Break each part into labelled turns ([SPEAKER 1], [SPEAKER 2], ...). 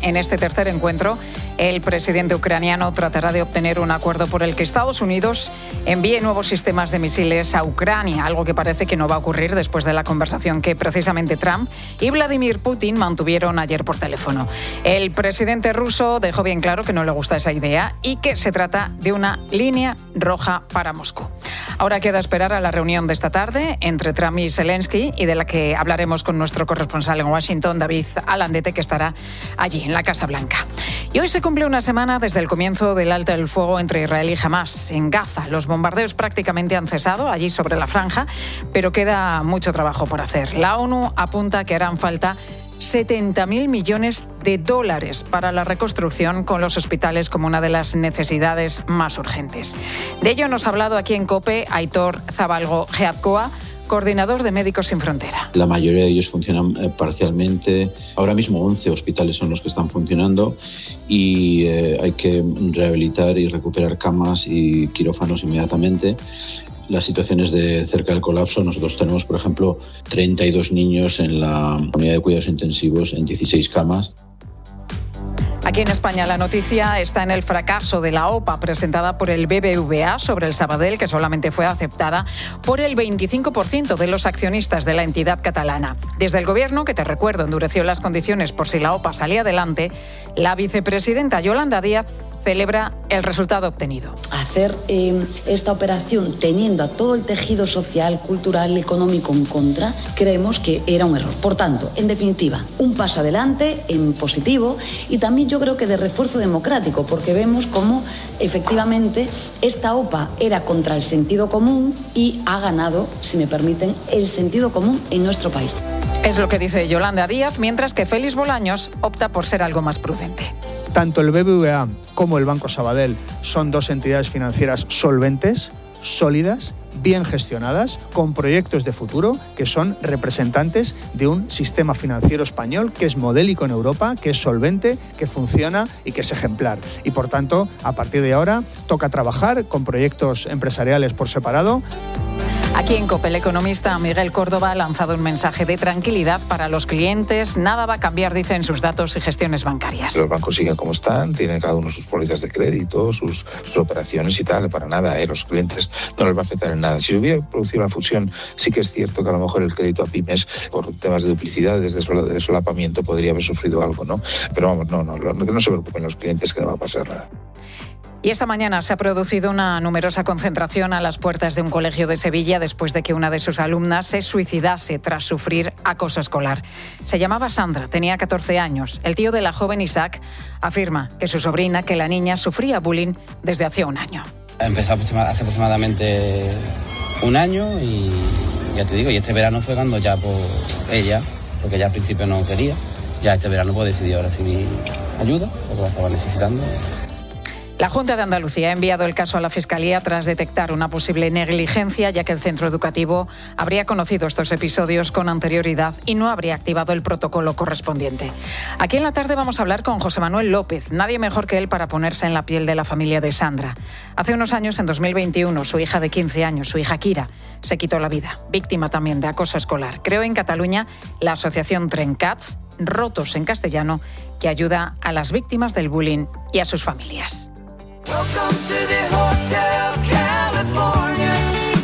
[SPEAKER 1] En este tercer encuentro, el presidente ucraniano tratará de obtener un acuerdo por el que Estados Unidos envíe nuevos sistemas de misiles a Ucrania, algo que parece que no va a ocurrir después de la conversación que precisamente Trump y Vladimir Putin mantuvieron ayer por teléfono. El presidente ruso dejó bien claro que no le gusta esa idea y que se trata de una línea roja para Moscú. Ahora queda esperar a la reunión de esta tarde entre Trump y Zelensky, y de la que hablaremos con nuestro corresponsal en Washington, David Alandete, que estará allí, en la Casa Blanca. Y hoy se cumple una semana desde el comienzo del alto el fuego entre Israel y Hamás en Gaza. Los bombardeos prácticamente han cesado allí sobre la franja, pero queda mucho trabajo por hacer. La ONU apunta que harán falta 70.000 millones de dólares para la reconstrucción, con los hospitales como una de las necesidades más urgentes. De ello nos ha hablado aquí en COPE Aitor Zabalgo Geazkoa, coordinador de Médicos Sin Frontera.
[SPEAKER 2] La mayoría de ellos funcionan parcialmente. Ahora mismo 11 hospitales son los que están funcionando y hay que rehabilitar y recuperar camas y quirófanos inmediatamente. Las situaciones de cerca del colapso, nosotros tenemos, por ejemplo, 32 niños en la unidad de cuidados intensivos en 16 camas.
[SPEAKER 1] Aquí en España la noticia está en el fracaso de la OPA presentada por el BBVA sobre el Sabadell, que solamente fue aceptada por el 25% de los accionistas de la entidad catalana. Desde el Gobierno, que te recuerdo, endureció las condiciones por si la OPA salía adelante, la vicepresidenta Yolanda Díaz celebra el resultado obtenido.
[SPEAKER 3] Hacer esta operación teniendo a todo el tejido social, cultural y económico en contra, creemos que era un error. Por tanto, en definitiva, un paso adelante en positivo y también yo creo que de refuerzo democrático, porque vemos cómo efectivamente esta OPA era contra el sentido común y ha ganado, si me permiten, el sentido común en nuestro país.
[SPEAKER 1] Es lo que dice Yolanda Díaz, mientras que Félix Bolaños opta por ser algo más prudente.
[SPEAKER 4] Tanto el BBVA como el Banco Sabadell son dos entidades financieras solventes, sólidas, bien gestionadas, con proyectos de futuro que son representantes de un sistema financiero español que es modélico en Europa, que es solvente, que funciona y que es ejemplar. Y por tanto, a partir de ahora, toca trabajar con proyectos empresariales por separado.
[SPEAKER 1] Aquí en COPE, el economista Miguel Córdoba ha lanzado un mensaje de tranquilidad para los clientes. Nada va a cambiar, dice, en sus datos y gestiones bancarias.
[SPEAKER 5] Los bancos siguen como están, tienen cada uno sus pólizas de crédito, sus operaciones y tal. Para nada, los clientes no les va a afectar en nada. Si hubiera producido la fusión, sí que es cierto que a lo mejor el crédito a pymes, por temas de duplicidades, de solapamiento, podría haber sufrido algo, ¿no? Pero vamos, no se preocupen los clientes, que no va a pasar nada.
[SPEAKER 1] Y esta mañana se ha producido una numerosa concentración a las puertas de un colegio de Sevilla después de que una de sus alumnas se suicidase tras sufrir acoso escolar. Se llamaba Sandra, tenía 14 años. El tío de la joven, Isaac, afirma que su sobrina, que la niña, sufría bullying desde hacía un año.
[SPEAKER 6] Empezó hace aproximadamente un año y ya te digo, y este verano fue cuando ya por ella, porque ella al principio no quería, ya este verano pues decidió recibir ayuda, porque la estaba necesitando.
[SPEAKER 1] La Junta de Andalucía ha enviado el caso a la Fiscalía tras detectar una posible negligencia, ya que el centro educativo habría conocido estos episodios con anterioridad y no habría activado el protocolo correspondiente. Aquí en la tarde vamos a hablar con José Manuel López, nadie mejor que él para ponerse en la piel de la familia de Sandra. Hace unos años, en 2021, su hija de 15 años, su hija Kira, se quitó la vida, víctima también de acoso escolar. Creó en Cataluña la asociación Trencats, Rotos en castellano, que ayuda a las víctimas del bullying y a sus familias.
[SPEAKER 7] Welcome to the Hotel California.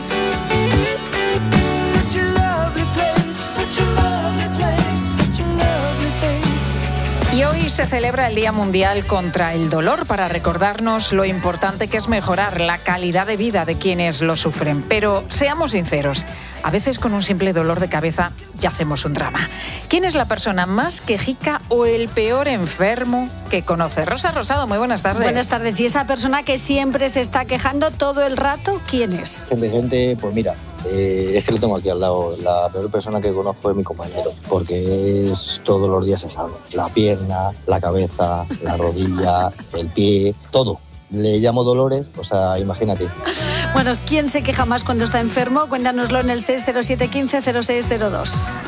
[SPEAKER 7] Such a lovely place, such a lovely place, such a lovely face.
[SPEAKER 1] Y hoy se celebra el Día Mundial contra el Dolor para recordarnos lo importante que es mejorar la calidad de vida de quienes lo sufren. Pero seamos sinceros, a veces con un simple dolor de cabeza ya hacemos un drama. ¿Quién es la persona más quejica o el peor enfermo que conoce? Rosa Rosado, muy buenas tardes.
[SPEAKER 8] Buenas tardes. ¿Y esa persona que siempre se está quejando todo el rato, quién es?
[SPEAKER 9] Gente, pues mira, es que lo tengo aquí al lado. La peor persona que conozco es mi compañero, porque es todos los días se sabe. La pierna, la cabeza, la rodilla, el pie, todo. Le llamo dolores, o sea, imagínate.
[SPEAKER 8] Bueno, ¿quién se queja más cuando está enfermo? Cuéntanoslo en el 607 15 0602.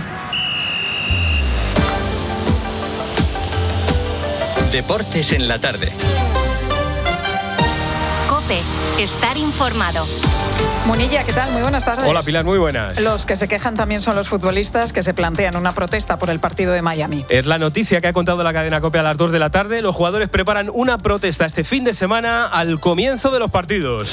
[SPEAKER 10] Deportes en la tarde.
[SPEAKER 8] COPE.
[SPEAKER 10] COPE. Estar informado.
[SPEAKER 1] Munilla, ¿qué tal? Muy buenas tardes.
[SPEAKER 11] Hola Pilar, muy buenas.
[SPEAKER 1] Los que se quejan también son los futbolistas que se plantean una protesta por el partido de Miami.
[SPEAKER 11] Es la noticia que ha contado la cadena COPE a las 2 de la tarde. Los jugadores preparan una protesta este fin de semana al comienzo de los partidos.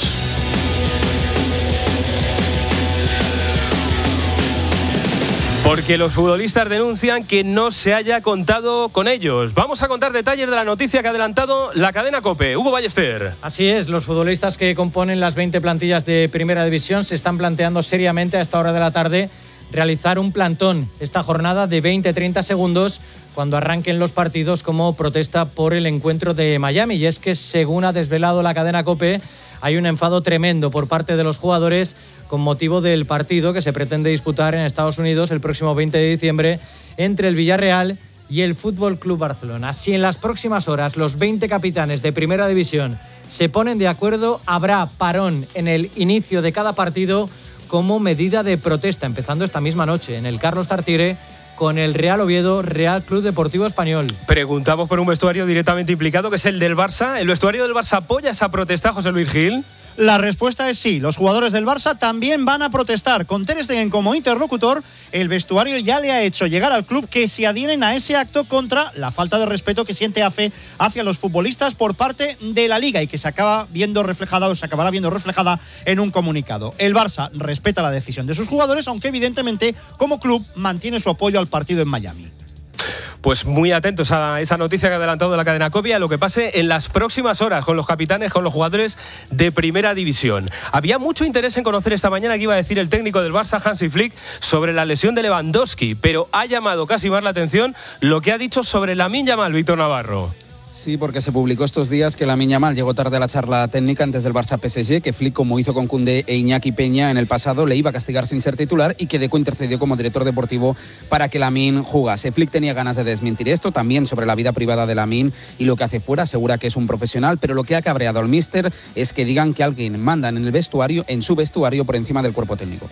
[SPEAKER 11] Porque los futbolistas denuncian que no se haya contado con ellos. Vamos a contar detalles de la noticia que ha adelantado la cadena COPE. Hugo Ballester.
[SPEAKER 12] Así es, los futbolistas que componen las 20 plantillas de Primera División se están planteando seriamente a esta hora de la tarde realizar un plantón esta jornada de 20-30 segundos cuando arranquen los partidos como protesta por el encuentro de Miami. Y es que, según ha desvelado la cadena COPE, hay un enfado tremendo por parte de los jugadores con motivo del partido que se pretende disputar en Estados Unidos el próximo 20 de diciembre entre el Villarreal y el Fútbol Club Barcelona. Si en las próximas horas los 20 capitanes de Primera División se ponen de acuerdo, habrá parón en el inicio de cada partido como medida de protesta, empezando esta misma noche en el Carlos Tartiere con el Real Oviedo, Real Club Deportivo Español.
[SPEAKER 11] Preguntamos por un vestuario directamente implicado, que es el del Barça. ¿El vestuario del Barça apoya esa protesta, José Luis Gil?
[SPEAKER 13] La respuesta es sí. Los jugadores del Barça también van a protestar. Con Ter Stegen como interlocutor, el vestuario ya le ha hecho llegar al club que se adhieren a ese acto contra la falta de respeto que siente AFE hacia los futbolistas por parte de la Liga y que se acabará viendo reflejada en un comunicado. El Barça respeta la decisión de sus jugadores, aunque evidentemente como club mantiene su apoyo al partido en Miami.
[SPEAKER 11] Pues muy atentos a esa noticia que ha adelantado de la cadena COPE, a lo que pase en las próximas horas con los capitanes, con los jugadores de Primera División. Había mucho interés en conocer esta mañana qué iba a decir el técnico del Barça, Hansi Flick, sobre la lesión de Lewandowski, pero ha llamado casi más la atención lo que ha dicho sobre Lamine Yamal, Víctor Navarro.
[SPEAKER 14] Sí, porque se publicó estos días que Lamine Yamal llegó tarde a la charla técnica antes del Barça-PSG, que Flick, como hizo con Koundé e Iñaki Peña en el pasado, le iba a castigar sin ser titular y que Deco intercedió como director deportivo para que Lamine jugase. Flick tenía ganas de desmentir esto, también sobre la vida privada de Lamine y lo que hace fuera, asegura que es un profesional, pero lo que ha cabreado al míster es que digan que alguien manda en su vestuario por encima del cuerpo técnico.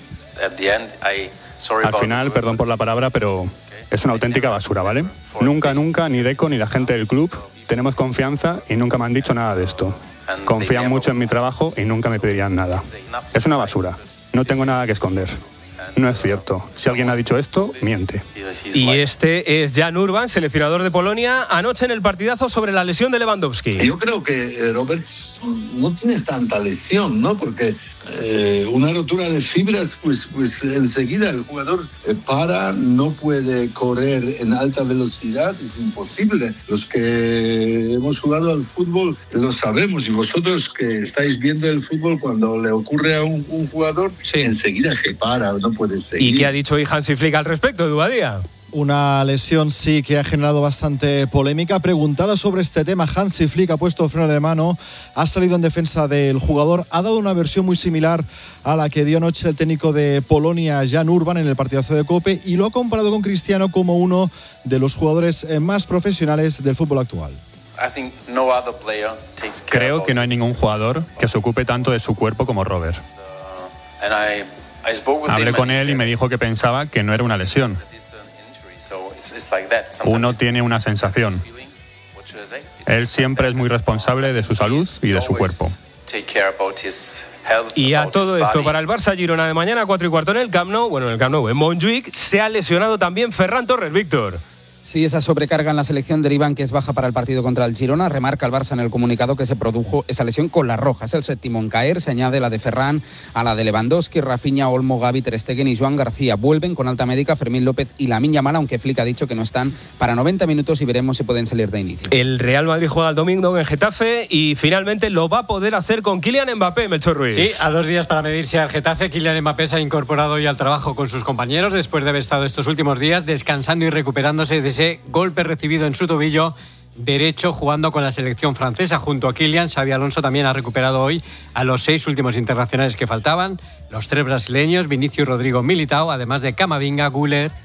[SPEAKER 15] Al final, perdón por la palabra, pero es una auténtica basura, ¿vale? Nunca, ni Deco ni la gente del club tenemos confianza y nunca me han dicho nada de esto. Confían mucho en mi trabajo y nunca me pedirían nada. Es una basura. No tengo nada que esconder. No es cierto. Si alguien ha dicho esto, miente.
[SPEAKER 11] Y este es Jan Urban, seleccionador de Polonia, anoche en el partidazo sobre la lesión de Lewandowski.
[SPEAKER 16] Yo creo que Robert no tiene tanta lesión, ¿no? Porque una rotura de fibras, pues enseguida el jugador no puede correr en alta velocidad, es imposible. Los que hemos jugado al fútbol lo sabemos, y vosotros que estáis viendo el fútbol, cuando le ocurre a un jugador, enseguida se para, no puede seguir.
[SPEAKER 11] ¿Y qué ha dicho hoy Hansi Flick al respecto, Edu Badía?
[SPEAKER 17] Una lesión sí que ha generado bastante polémica. Preguntada sobre este tema, Hansi Flick ha puesto freno de mano, ha salido en defensa del jugador, ha dado una versión muy similar a la que dio anoche el técnico de Polonia, Jan Urban, en el partidazo de COPE, y lo ha comparado con Cristiano como uno de los jugadores más profesionales del fútbol actual.
[SPEAKER 15] Creo que no hay ningún jugador que se ocupe tanto de su cuerpo como Robert. Hablé con él y me dijo que pensaba que no era una lesión. Uno tiene una sensación. Él siempre es muy responsable de su salud y de su cuerpo.
[SPEAKER 11] Y a todo esto, para el Barça Girona de mañana, 4:15 en el Camp Nou, en Montjuïc, se ha lesionado también Ferran Torres, Víctor.
[SPEAKER 14] Sí, esa sobrecarga en la selección deriva en que es baja para el partido contra el Girona. Remarca el Barça en el comunicado que se produjo esa lesión con la roja. Es el séptimo en caer. Se añade la de Ferran a la de Lewandowski, Rafinha, Olmo, Gavi, Ter Stegen y Joan García. Vuelven con alta médica Fermín López y Lamine Yamal, aunque Flick ha dicho que no están para 90 minutos y veremos si pueden salir de inicio.
[SPEAKER 11] El Real Madrid juega el domingo en Getafe y finalmente lo va a poder hacer con Kylian Mbappé, Melchor Ruiz.
[SPEAKER 18] Sí, a 2 días para medirse al Getafe, Kylian Mbappé se ha incorporado hoy al trabajo con sus compañeros después de haber estado estos últimos días descansando y recuperándose de ese golpe recibido en su tobillo derecho jugando con la selección francesa junto a Kylian. Xabi Alonso también ha recuperado hoy a los 6 últimos internacionales que faltaban, los 3 brasileños, Vinicius, Rodrigo, Militao, además de Camavinga, Güler,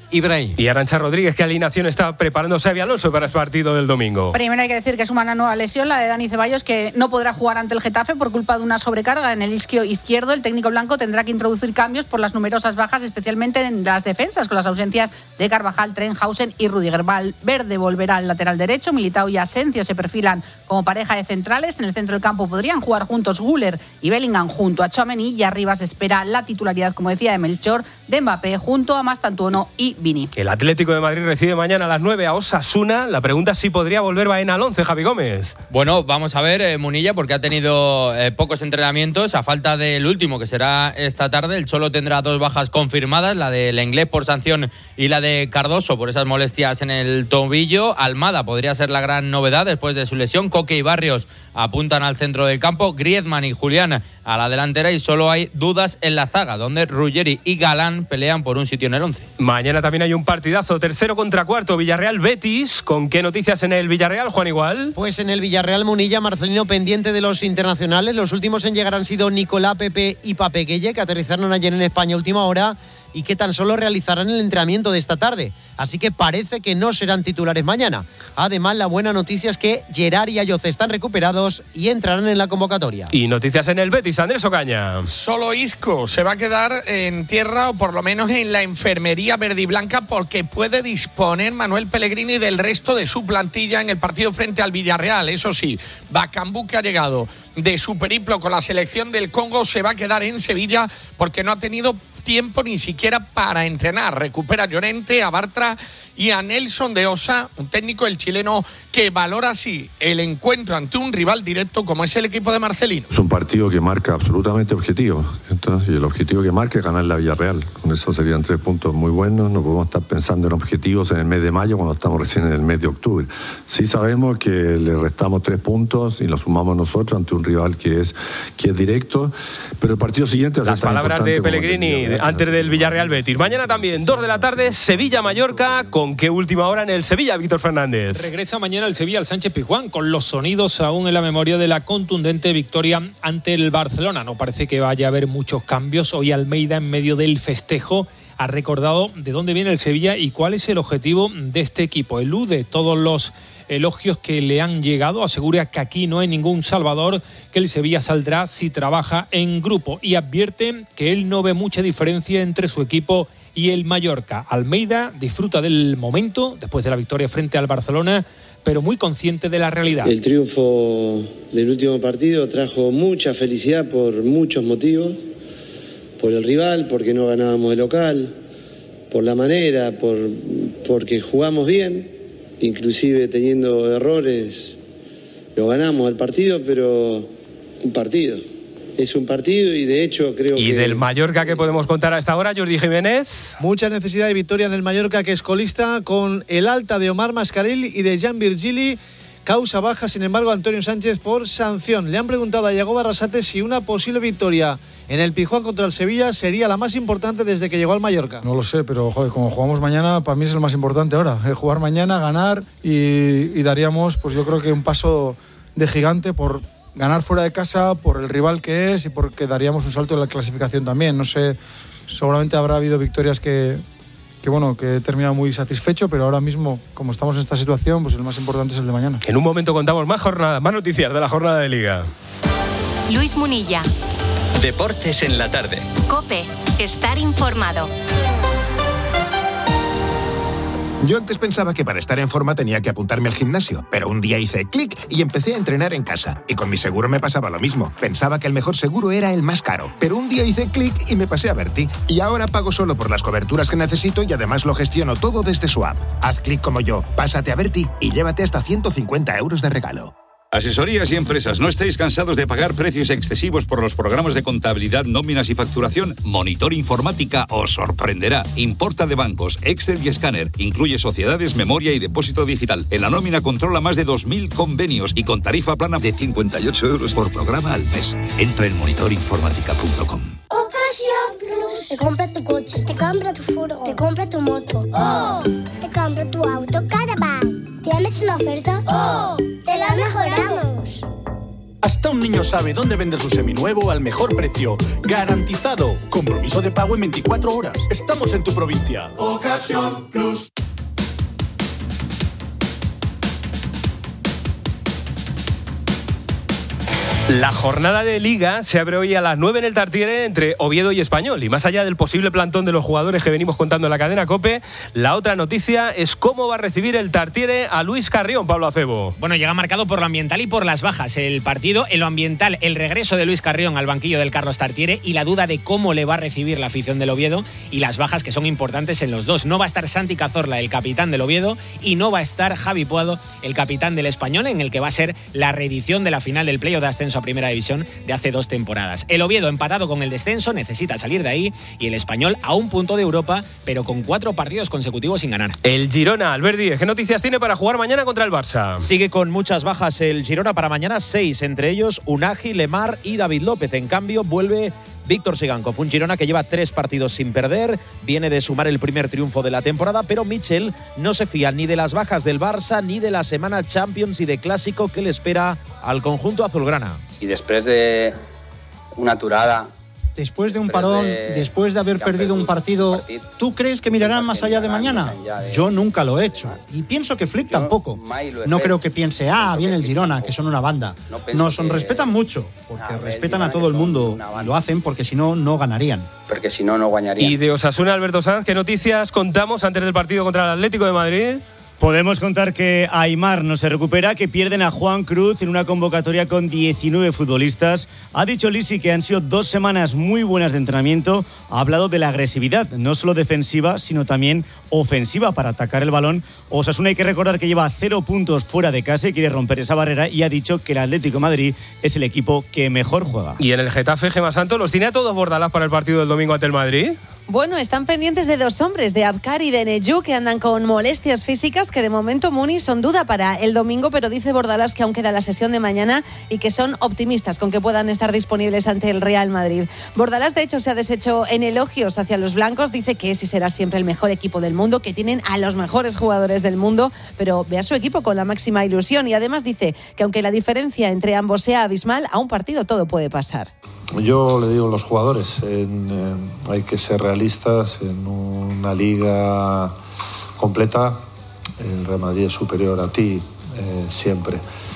[SPEAKER 18] Ibrahim.
[SPEAKER 11] Y Arantxa Rodríguez, ¿qué alineación está preparando Xabi Alonso para el partido del domingo?
[SPEAKER 19] Primero hay que decir que suma una nueva lesión, la de Dani Ceballos, que no podrá jugar ante el Getafe por culpa de una sobrecarga en el isquio izquierdo. El técnico blanco tendrá que introducir cambios por las numerosas bajas, especialmente en las defensas, con las ausencias de Carvajal, Trenhausen y Rudiger. Valverde volverá al lateral derecho. Militao y Asensio se perfilan como pareja de centrales. En el centro del campo podrían jugar juntos Güler y Bellingham junto a Tchouaméni, y arriba se espera la titularidad, como decía, de Melchor, de Mbappé junto a Mastantuono y Vini.
[SPEAKER 11] El Atlético de Madrid recibe mañana a las 9 a Osasuna. La pregunta es si podría volver Baena al 11, Javi Gómez.
[SPEAKER 20] Bueno, vamos a ver, Munilla, porque ha tenido pocos entrenamientos, a falta del último, que será esta tarde. El Cholo tendrá 2 bajas confirmadas, la del Inglés por sanción y la de Cardoso por esas molestias en el tobillo. Almada podría ser la gran novedad después de su lesión. Coque y Barrios apuntan al centro del campo. Griezmann y Julián a la delantera, y solo hay dudas en la zaga, donde Ruggeri y Galán pelean por un sitio en el 11.
[SPEAKER 11] Mañana también hay un partidazo, tercero contra cuarto, Villarreal-Betis. ¿Con qué noticias en el Villarreal, Juan Igual?
[SPEAKER 21] Pues en el Villarreal, Munilla, Marcelino pendiente de los internacionales. Los últimos en llegar han sido Nicolás Pepe y Pape Gueye, que aterrizaron ayer en España a última hora y que tan solo realizarán el entrenamiento de esta tarde. Así que parece que no serán titulares mañana. Además, la buena noticia es que Gerard y Ayoce están recuperados y entrarán en la convocatoria.
[SPEAKER 11] Y noticias en el Betis, Andrés Ocaña.
[SPEAKER 22] Solo Isco se va a quedar en tierra, o por lo menos en la enfermería verde y blanca, porque puede disponer Manuel Pellegrini del resto de su plantilla en el partido frente al Villarreal. Eso sí, Bakambu, que ha llegado de su periplo con la selección del Congo, se va a quedar en Sevilla porque no ha tenido tiempo ni siquiera para entrenar. Recupera a Llorente, a Bartra y a Nelson de Osa, un técnico, el chileno, que valora así el encuentro ante un rival directo como es el equipo de Marcelino.
[SPEAKER 23] Es un partido que marca absolutamente objetivo. Entonces, y el objetivo que marca es ganar la Villarreal. Con eso serían 3 puntos muy buenos. No podemos estar pensando en objetivos en el mes de mayo cuando estamos recién en el mes de octubre. Sí sabemos que le restamos 3 puntos y los sumamos nosotros ante un rival que es directo, pero el partido siguiente...
[SPEAKER 11] Las palabras de Pellegrini antes del Villarreal-Betis. Mañana también, 2 de la tarde, Sevilla-Mallorca. ¿Con qué última hora en el Sevilla, Víctor Fernández?
[SPEAKER 24] Regresa mañana el Sevilla al Sánchez-Pizjuán, con los sonidos aún en la memoria de la contundente victoria ante el Barcelona. No parece que vaya a haber muchos cambios. Hoy Almeida, en medio del festejo, ha recordado de dónde viene el Sevilla y cuál es el objetivo de este equipo. Elude todos los elogios que le han llegado, asegura que aquí no hay ningún salvador, que el Sevilla saldrá si trabaja en grupo, y advierte que él no ve mucha diferencia entre su equipo y el Mallorca. Almeida disfruta del momento después de la victoria frente al Barcelona, pero muy consciente de la realidad.
[SPEAKER 25] El triunfo del último partido trajo mucha felicidad por muchos motivos, por el rival, porque no ganábamos de local, por la manera, porque jugamos bien, inclusive teniendo errores, lo ganamos al partido, pero un partido. Es un partido y de hecho creo que...
[SPEAKER 11] ¿Y del Mallorca qué podemos contar a esta hora, Jordi Jiménez?
[SPEAKER 4] Mucha necesidad de victoria en el Mallorca, que es colista, con el alta de Omar Mascarell y de Jan Virgili. Causa baja, sin embargo, Antonio Sánchez por sanción. Le han preguntado a Yago Barrasate si una posible victoria en el Pizjuán contra el Sevilla sería la más importante desde que llegó al Mallorca.
[SPEAKER 26] No lo sé, pero joder, como jugamos mañana, para mí es el más importante ahora. Jugar mañana, ganar y daríamos, pues yo creo que un paso de gigante por ganar fuera de casa, por el rival que es y porque daríamos un salto en la clasificación también. No sé, seguramente habrá habido victorias que he terminado muy satisfecho, pero ahora mismo, como estamos en esta situación, pues el más importante es el de mañana.
[SPEAKER 11] En un momento contamos más noticias de la jornada de Liga.
[SPEAKER 10] Luis Munilla.
[SPEAKER 27] Deportes en la tarde.
[SPEAKER 10] COPE. Estar informado.
[SPEAKER 28] Yo antes pensaba que para estar en forma tenía que apuntarme al gimnasio, pero un día hice clic y empecé a entrenar en casa. Y con mi seguro me pasaba lo mismo. Pensaba que el mejor seguro era el más caro, pero un día hice clic y me pasé a Berti. Y ahora pago solo por las coberturas que necesito y además lo gestiono todo desde su app. Haz clic como yo, pásate a Berti y llévate hasta 150 euros de regalo.
[SPEAKER 29] Asesorías y empresas, ¿no estáis cansados de pagar precios excesivos por los programas de contabilidad, nóminas y facturación? Monitor Informática os sorprenderá. Importa de bancos, Excel y escáner. Incluye sociedades, memoria y depósito digital. En la nómina controla más de 2.000 convenios y con tarifa plana de 58 euros por programa al mes. Entra en monitorinformática.com.
[SPEAKER 30] Ocasión Plus. Te compra tu coche, te compra tu furgo, te compra tu moto. ¡Oh! Te compra tu auto Caravan. ¿Tienes una oferta? ¡Oh! ¡Te la mejoramos!
[SPEAKER 1] Hasta un niño sabe dónde vender su seminuevo al mejor precio. ¡Garantizado! Compromiso de pago en 24 horas. Estamos en tu provincia. Ocasión Plus.
[SPEAKER 11] La jornada de Liga se abre hoy a las 9 en el Tartiere entre Oviedo y Español. Y más allá del posible plantón de los jugadores que venimos contando en la cadena COPE, la otra noticia es cómo va a recibir el Tartiere a Luis Carrión, Pablo Acebo.
[SPEAKER 2] Bueno, llega marcado por lo ambiental y por las bajas. El partido, en lo ambiental, el regreso de Luis Carrión al banquillo del Carlos Tartiere y la duda de cómo le va a recibir la afición del Oviedo, y las bajas que son importantes en los dos. No va a estar Santi Cazorla, el capitán del Oviedo, y no va a estar Javi Puado, el capitán del Español, en el que va a ser la reedición de la final del playoff de ascenso a Primera División de hace 2 temporadas. El Oviedo, empatado con el descenso, necesita salir de ahí, y el Español a un punto de Europa, pero con 4 partidos consecutivos sin ganar.
[SPEAKER 11] El Girona, Albert Díez, ¿qué noticias tiene para jugar mañana contra el Barça?
[SPEAKER 3] Sigue con muchas bajas el Girona para mañana, 6, entre ellos Unagi, Lemar y David López. En cambio, vuelve Víctor Sigankov, un Girona que lleva 3 partidos sin perder, viene de sumar el primer triunfo de la temporada, pero Michel no se fía ni de las bajas del Barça, ni de la semana Champions y de Clásico que le espera al conjunto azulgrana.
[SPEAKER 5] Y després de una aturada,
[SPEAKER 6] después de un parón, después de haber perdido un partido, ¿tú crees que mirarán más allá de mañana? Yo nunca lo he hecho. Y pienso que Flick tampoco. No creo que piense, viene el Girona, que son una banda. Nos respetan mucho, porque respetan a todo el mundo. Y lo hacen porque si no, no ganarían.
[SPEAKER 5] Porque si no, no guañarían.
[SPEAKER 11] Y de Osasuna, Alberto Sanz, ¿qué noticias contamos antes del partido contra el Atlético de Madrid?
[SPEAKER 7] Podemos contar que Aimar no se recupera, que pierden a Juan Cruz en una convocatoria con 19 futbolistas. Ha dicho Lisi que han sido 2 semanas muy buenas de entrenamiento. Ha hablado de la agresividad, no solo defensiva, sino también ofensiva para atacar el balón. Osasuna, hay que recordar que lleva 0 puntos fuera de casa y quiere romper esa barrera, y ha dicho que el Atlético de Madrid es el equipo que mejor juega.
[SPEAKER 11] Y en el Getafe, Gemma Santos, ¿los tiene a todos Bordalás para el partido del domingo ante el Madrid?
[SPEAKER 8] Bueno, están pendientes de 2 hombres, de Abkar y de Neyu, que andan con molestias físicas, que de momento, Muni, son duda para el domingo, pero dice Bordalás que aún queda la sesión de mañana y que son optimistas con que puedan estar disponibles ante el Real Madrid. Bordalás, de hecho, se ha deshecho en elogios hacia los blancos, dice que ese será siempre el mejor equipo del mundo, que tienen a los mejores jugadores del mundo, pero ve a su equipo con la máxima ilusión, y además dice que aunque la diferencia entre ambos sea abismal, a un partido todo puede pasar.
[SPEAKER 9] Yo le digo a los jugadores, hay que ser realistas. En una liga completa, el Real Madrid es superior a ti siempre,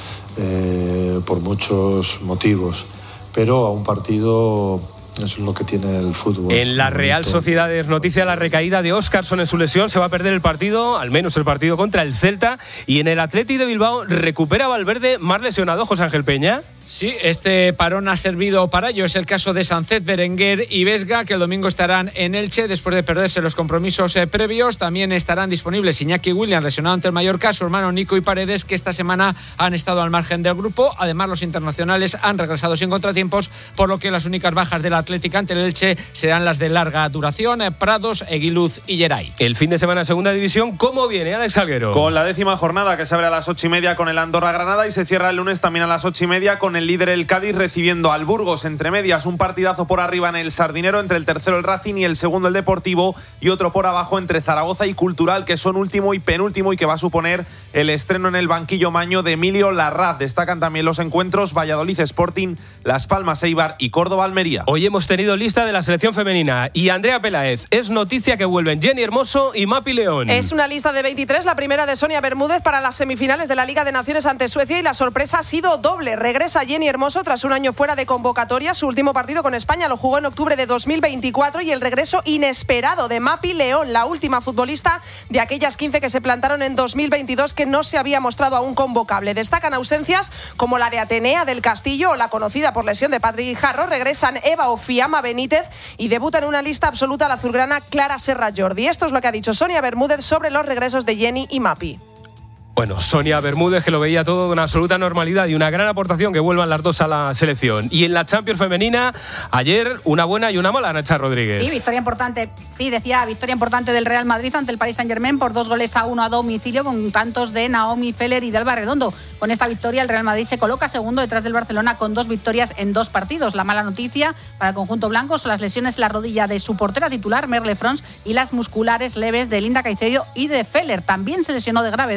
[SPEAKER 9] por muchos motivos, pero a un partido, eso es lo que tiene el fútbol.
[SPEAKER 11] En la Real Sociedad es noticia la recaída de Óscarson en su lesión. Se va a perder el partido, al menos el partido contra el Celta. Y en el Athletic de Bilbao recupera Valverde, más lesionado, José Ángel Peña.
[SPEAKER 22] Sí, este parón ha servido para ello. Es el caso de Sancet, Berenguer y Vesga, que el domingo estarán en Elche después de perderse los compromisos previos. También estarán disponibles Iñaki Williams, lesionado ante el Mallorca, su hermano Nico y Paredes, que esta semana han estado al margen del grupo. Además, los internacionales han regresado sin contratiempos, por lo que las únicas bajas del Atlético ante el Elche serán las de larga duración: Prados, Eguiluz y Geray.
[SPEAKER 11] El fin de semana en Segunda División, ¿cómo viene, Alex Salguero?
[SPEAKER 12] Con la 10ª jornada, que se abre a las 8:30 con el Andorra-Granada y se cierra el lunes también a las 8:30 con el líder, el Cádiz, recibiendo al Burgos. Entre medias, un partidazo por arriba en el Sardinero entre el tercero, el Racing, y el segundo, el Deportivo, y otro por abajo entre Zaragoza y Cultural, que son último y penúltimo, y que va a suponer el estreno en el banquillo maño de Emilio Larraz. Destacan también los encuentros Valladolid Sporting, Las Palmas Eibar y Córdoba Almería.
[SPEAKER 11] Hoy hemos tenido lista de la selección femenina y Andrea Peláez. Es noticia que vuelven Jenny Hermoso y Mapi León.
[SPEAKER 13] Es una lista de 23, la primera de Sonia Bermúdez para las semifinales de la Liga de Naciones ante Suecia, y la sorpresa ha sido doble. Regresa Jenny Hermoso tras un año fuera de convocatoria. Su último partido con España lo jugó en octubre de 2024, y el regreso inesperado de Mapi León, la última futbolista de aquellas 15 que se plantaron en 2022, que no se había mostrado aún convocable. Destacan ausencias como la de Atenea del Castillo o la conocida por lesión de Patri Guijarro. Regresan Eva o Fiamma Benítez y debuta en una lista absoluta la azulgrana Clara Serra Jordi. Esto es lo que ha dicho Sonia Bermúdez sobre los regresos de Jenny y Mapi.
[SPEAKER 11] Bueno, Sonia Bermúdez, que lo veía todo con absoluta normalidad, y una gran aportación que vuelvan las dos a la selección. Y en la Champions femenina, ayer una buena y una mala, Nacha Rodríguez.
[SPEAKER 19] Sí, victoria importante. Sí, decía, victoria importante del Real Madrid ante el Paris Saint-Germain por 2-1 a domicilio, con tantos de Naomi Feller y de Alba Redondo. Con esta victoria, el Real Madrid se coloca segundo detrás del Barcelona con 2 victorias en 2 partidos. La mala noticia para el conjunto blanco son las lesiones en la rodilla de su portera titular, Merle Frons, y las musculares leves de Linda Caicedo y de Feller. También se lesionó de gravedad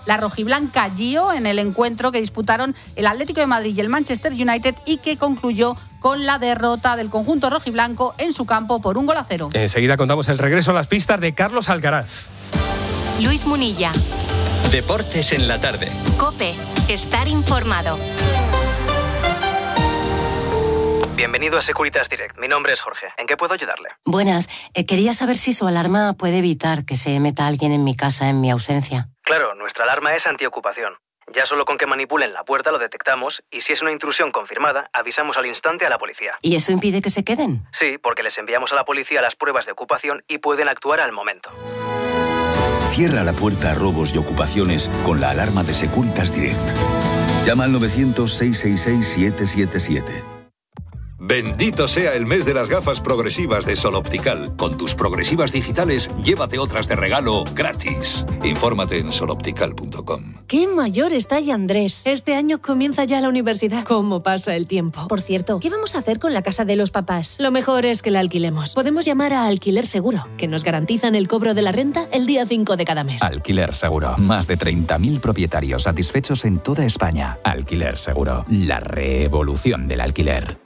[SPEAKER 19] la rojiblanca Gio en el encuentro que disputaron el Atlético de Madrid y el Manchester United y que concluyó con la derrota del conjunto rojiblanco en su campo por 1-0.
[SPEAKER 11] Enseguida contamos el regreso a las pistas de Carlos Alcaraz.
[SPEAKER 10] Luis Munilla.
[SPEAKER 27] Deportes en la tarde.
[SPEAKER 10] COPE. Estar informado.
[SPEAKER 14] Bienvenido a Securitas Direct. Mi nombre es Jorge. ¿En qué puedo ayudarle?
[SPEAKER 15] Buenas. Quería saber si su alarma puede evitar que se meta alguien en mi casa en mi ausencia.
[SPEAKER 14] Claro, nuestra alarma es antiocupación. Ya solo con que manipulen la puerta lo detectamos y si es una intrusión confirmada, avisamos al instante a la policía.
[SPEAKER 15] ¿Y eso impide que se queden?
[SPEAKER 14] Sí, porque les enviamos a la policía las pruebas de ocupación y pueden actuar al momento.
[SPEAKER 16] Cierra la puerta a robos y ocupaciones con la alarma de Securitas Direct. Llama al 900-666-777.
[SPEAKER 29] Bendito sea el mes de las gafas progresivas de Sol Optical. Con tus progresivas digitales, llévate otras de regalo gratis. Infórmate en soloptical.com.
[SPEAKER 17] ¡Qué mayor está ya Andrés! Este año comienza ya la universidad. ¿Cómo pasa el tiempo? Por cierto, ¿qué vamos a hacer con la casa de los papás? Lo mejor es que la alquilemos. Podemos llamar a Alquiler Seguro, que nos garantizan el cobro de la renta el día 5 de cada mes.
[SPEAKER 18] Alquiler Seguro. Más de 30.000 propietarios satisfechos en toda España. Alquiler Seguro. La revolución del alquiler.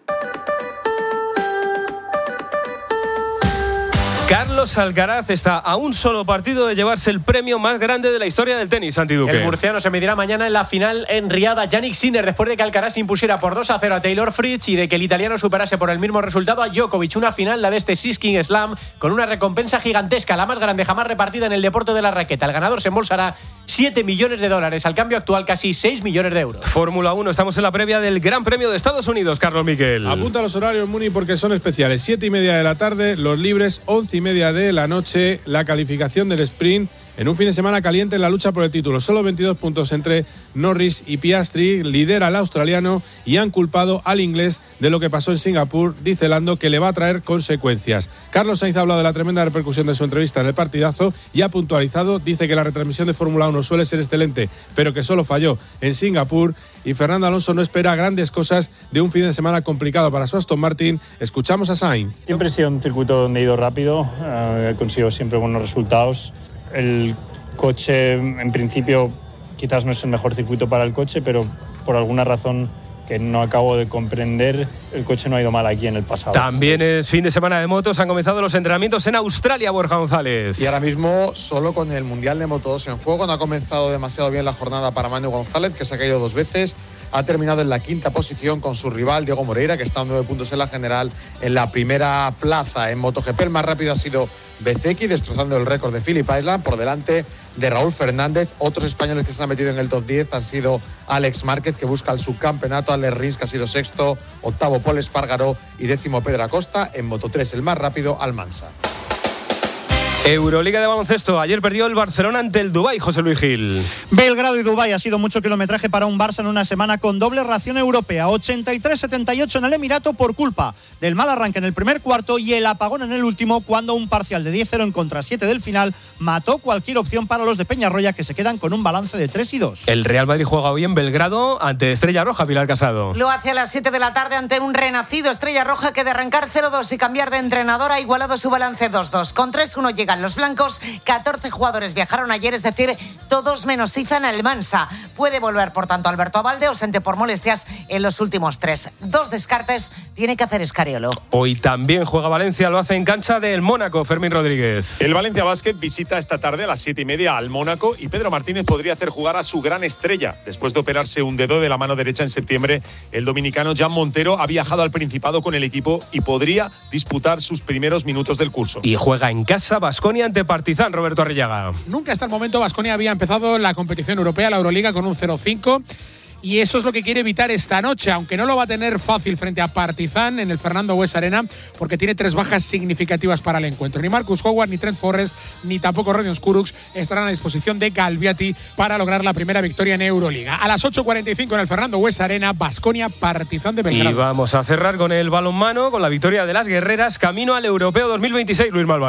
[SPEAKER 11] Carlos Alcaraz está a un solo partido de llevarse el premio más grande de la historia del tenis, Santi Duque.
[SPEAKER 20] El murciano se medirá mañana en la final en Riad a Jannik Sinner, después de que Alcaraz impusiera por 2-0 a Taylor Fritz y de que el italiano superase por el mismo resultado a Djokovic. Una final, la de este Six King Slam, con una recompensa gigantesca, la más grande jamás repartida en el deporte de la raqueta. El ganador se embolsará $7 millones, al cambio actual casi 6 millones de euros.
[SPEAKER 11] Fórmula 1, estamos en la previa del Gran Premio de Estados Unidos, Carlos Miquel.
[SPEAKER 21] Apunta los horarios, Muni, porque son especiales. 7:30 de la tarde, los libres, 11:30 de la noche, la calificación del sprint. En un fin de semana caliente en la lucha por el título. Solo 22 puntos entre Norris y Piastri. Lidera el australiano y han culpado al inglés de lo que pasó en Singapur, dice Lando que le va a traer consecuencias. Carlos Sainz ha hablado de la tremenda repercusión de su entrevista en el partidazo y ha puntualizado. Dice que la retransmisión de Fórmula 1 suele ser excelente, pero que solo falló en Singapur. Y Fernando Alonso no espera grandes cosas de un fin de semana complicado para su Aston Martin. Escuchamos a Sainz.
[SPEAKER 23] Siempre ha sido un circuito donde he ido rápido, he conseguido siempre buenos resultados. El coche, en principio, quizás no es el mejor circuito para el coche, pero por alguna razón que no acabo de comprender, el coche no ha ido mal aquí en el pasado.
[SPEAKER 11] También es fin de semana de motos, han comenzado los entrenamientos en Australia, Borja González.
[SPEAKER 24] Y ahora mismo solo con el Mundial de Motos en juego. No ha comenzado demasiado bien la jornada para Manu González, que se ha caído 2 veces. Ha terminado en la 5ª posición con su rival Diego Moreira, que está a 9 puntos en la general, en la primera plaza. En MotoGP el más rápido ha sido Bezzecchi, destrozando el récord de Phillip Island por delante de Raúl Fernández. Otros españoles que se han metido en el top 10 han sido Alex Márquez, que busca el subcampeonato, Alex Rins, que ha sido 6º, 8º Pol Espargaró y 10º Pedro Acosta. En Moto3 el más rápido, Almansa.
[SPEAKER 11] Euroliga de baloncesto. Ayer perdió el Barcelona ante el Dubái, José Luis Gil.
[SPEAKER 6] Belgrado y Dubái ha sido mucho kilometraje para un Barça en una semana con doble ración europea. 83-78 en el Emirato por culpa del mal arranque en el primer cuarto y el apagón en el último, cuando un parcial de 10-0 en contra 7 del final mató cualquier opción para los de Peñarroya, que se quedan con un balance de 3-2.
[SPEAKER 11] El Real Madrid juega hoy en Belgrado ante Estrella Roja, Pilar Casado.
[SPEAKER 25] Lo hace a las 7 de la tarde ante un renacido Estrella Roja, que de arrancar 0-2 y cambiar de entrenador ha igualado su balance 2-2. Con 3-1 llegan los blancos. 14 jugadores viajaron ayer, es decir, todos menos Izan Almansa. Puede volver, por tanto, Alberto Abalde, ausente por molestias en los últimos 3. 2 descartes tiene que hacer Escariolo.
[SPEAKER 11] Hoy también juega Valencia, lo hace en cancha del Mónaco, Fermín Rodríguez.
[SPEAKER 31] El Valencia Basket visita esta tarde a las 7:30 al Mónaco y Pedro Martínez podría hacer jugar a su gran estrella. Después de operarse un dedo de la mano derecha en septiembre, el dominicano Jan Montero ha viajado al Principado con el equipo y podría disputar sus primeros minutos del curso.
[SPEAKER 11] Y juega en casa Baskonia ante Partizan, Roberto Arrillaga.
[SPEAKER 32] Nunca hasta el momento Baskonia había empezado la competición europea, la Euroliga, con un 0-5. Y eso es lo que quiere evitar esta noche, aunque no lo va a tener fácil frente a Partizan en el Fernando Buesa Arena, porque tiene 3 bajas significativas para el encuentro. Ni Marcus Howard, ni Trent Forrest, ni tampoco Rodion Kurucs estarán a disposición de Galbiati para lograr la primera victoria en Euroliga. A las 8:45 en el Fernando Buesa Arena, Baskonia, Partizan de Belgrado.
[SPEAKER 11] Y vamos a cerrar con el balonmano, con la victoria de las guerreras, camino al Europeo 2026, Luis Malvar.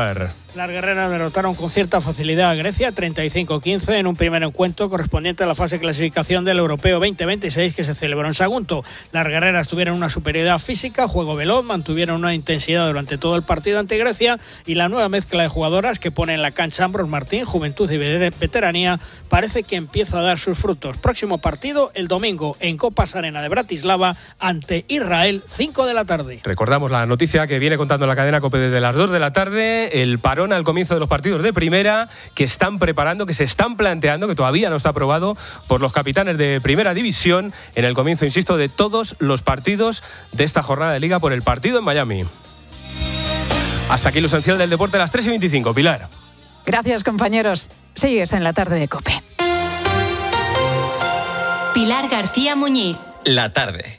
[SPEAKER 1] Las guerreras derrotaron con cierta facilidad a Grecia 35-15 en un primer encuentro correspondiente a la fase de clasificación del Europeo 2026 que se celebró en Sagunto. Las guerreras tuvieron una superioridad física, juego veloz, mantuvieron una intensidad durante todo el partido ante Grecia y la nueva mezcla de jugadoras que pone en la cancha Ambros Martín, juventud y veteranía, parece que empieza a dar sus frutos. Próximo partido el domingo en Copas Arena de Bratislava ante Israel, 5 de la tarde.
[SPEAKER 11] Recordamos la noticia que viene contando la cadena COPE desde las 2 de la tarde, el parón al comienzo de los partidos de primera que están preparando, que se están planteando, que todavía no está aprobado por los capitanes de primera división en el comienzo, insisto, de todos los partidos de esta jornada de liga por el partido en Miami. Hasta aquí lo esencial del deporte a las 3:25. Pilar.
[SPEAKER 2] Gracias, compañeros. Sigues en la tarde de COPE.
[SPEAKER 10] Pilar García Muñiz.
[SPEAKER 27] La tarde.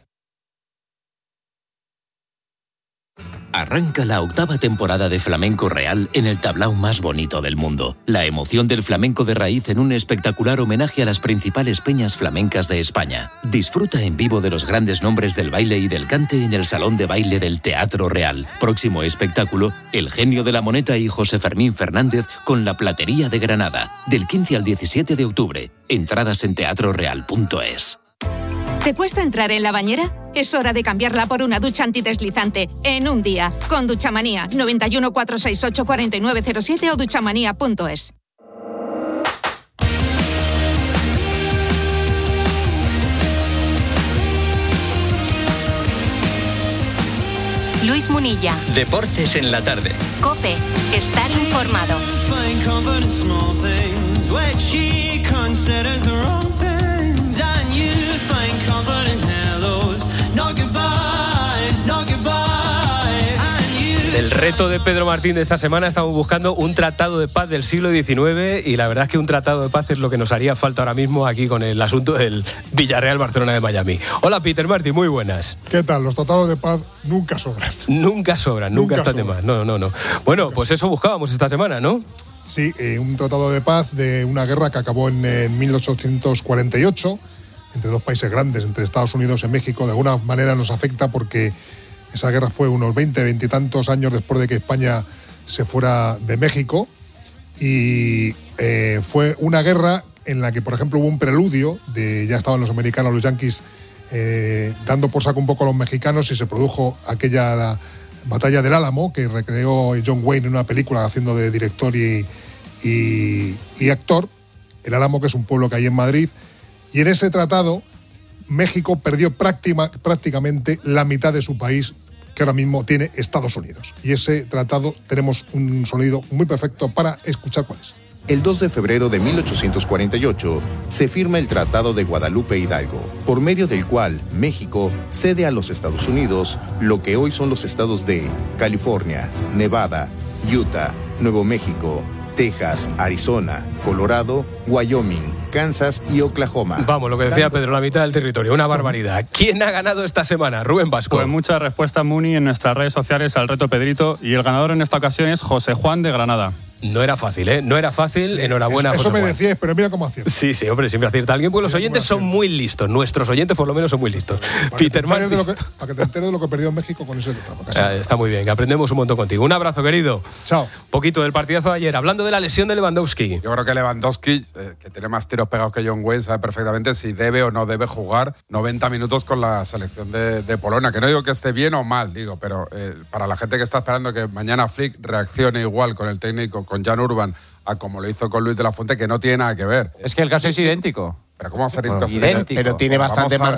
[SPEAKER 3] Arranca la 8ª temporada de Flamenco Real en el tablao más bonito del mundo. La emoción del flamenco de raíz en un espectacular homenaje a las principales peñas flamencas de España. Disfruta en vivo de los grandes nombres del baile y del cante en el Salón de Baile del Teatro Real. Próximo espectáculo, El Genio de la Moneta y José Fermín Fernández con La Platería de Granada. Del 15 al 17 de octubre. Entradas en teatroreal.es.
[SPEAKER 4] ¿Te cuesta entrar en la bañera? Es hora de cambiarla por una ducha antideslizante en un día. Con Duchamanía, 91 468 4907 o duchamanía.es.
[SPEAKER 10] Luis Munilla.
[SPEAKER 27] Deportes en la tarde.
[SPEAKER 10] COPE. Estar informado.
[SPEAKER 11] El reto de Pedro Martín de esta semana, estamos buscando un tratado de paz del siglo XIX y la verdad es que un tratado de paz es lo que nos haría falta ahora mismo aquí con el asunto del Villarreal Barcelona de Miami. Hola Peter Martín, muy buenas.
[SPEAKER 5] ¿Qué tal? Los tratados de paz nunca sobran.
[SPEAKER 11] Nunca están de más. No. Bueno, pues eso buscábamos esta semana, ¿no?
[SPEAKER 5] Sí, un tratado de paz de una guerra que acabó en 1848 entre dos países grandes, entre Estados Unidos y México. De alguna manera nos afecta porque esa guerra fue unos 20 y tantos años después de que España se fuera de México y fue una guerra en la que, por ejemplo, hubo un preludio ya estaban los americanos, los yanquis, dando por saco un poco a los mexicanos y se produjo aquella batalla del Álamo que recreó John Wayne en una película haciendo de director y actor. El Álamo, que es un pueblo que hay en Madrid, y en ese tratado México perdió prácticamente la mitad de su país, que ahora mismo tiene Estados Unidos. Y ese tratado tenemos un sonido muy perfecto para escuchar cuál es.
[SPEAKER 7] El 2 de febrero de 1848 se firma el Tratado de Guadalupe Hidalgo, por medio del cual México cede a los Estados Unidos lo que hoy son los estados de California, Nevada, Utah, Nuevo México, Texas, Arizona, Colorado, Wyoming, Kansas y Oklahoma.
[SPEAKER 11] Vamos, lo que decía Pedro, la mitad del territorio, una barbaridad. ¿Quién ha ganado esta semana? Rubén Vasco.
[SPEAKER 23] Pues muchas respuestas, Muni, en nuestras redes sociales al reto Pedrito, y el ganador en esta ocasión es José Juan de Granada.
[SPEAKER 11] No era fácil, ¿eh? No era fácil. Sí, enhorabuena,
[SPEAKER 5] José
[SPEAKER 11] Juan.
[SPEAKER 5] Eso me decías, pero mira cómo acierta.
[SPEAKER 11] Sí, hombre, siempre acierta alguien, porque los oyentes son muy listos. Nuestros oyentes, por lo menos, son muy listos. Peter Martín.
[SPEAKER 5] Para que te enteres de lo que perdió en México con ese tratado.
[SPEAKER 11] Está muy bien, que aprendemos un montón contigo. Un abrazo, querido.
[SPEAKER 5] Chao.
[SPEAKER 11] Poquito del partidazo de ayer. Hablando de la lesión de Lewandowski.
[SPEAKER 8] Yo creo que Lewandowski, que tiene más tiros pegados que John Wayne, sabe perfectamente si debe o no debe jugar 90 minutos con la selección de Polonia. Que no digo que esté bien o mal, pero para la gente que está esperando que mañana Flick reaccione igual con el técnico, con Jan Urban, a como lo hizo con Luis de la Fuente, que no tiene nada que ver.
[SPEAKER 9] Es que el caso es idéntico.
[SPEAKER 8] Pero ¿cómo va a ser
[SPEAKER 9] idéntico? Pero tiene bastante más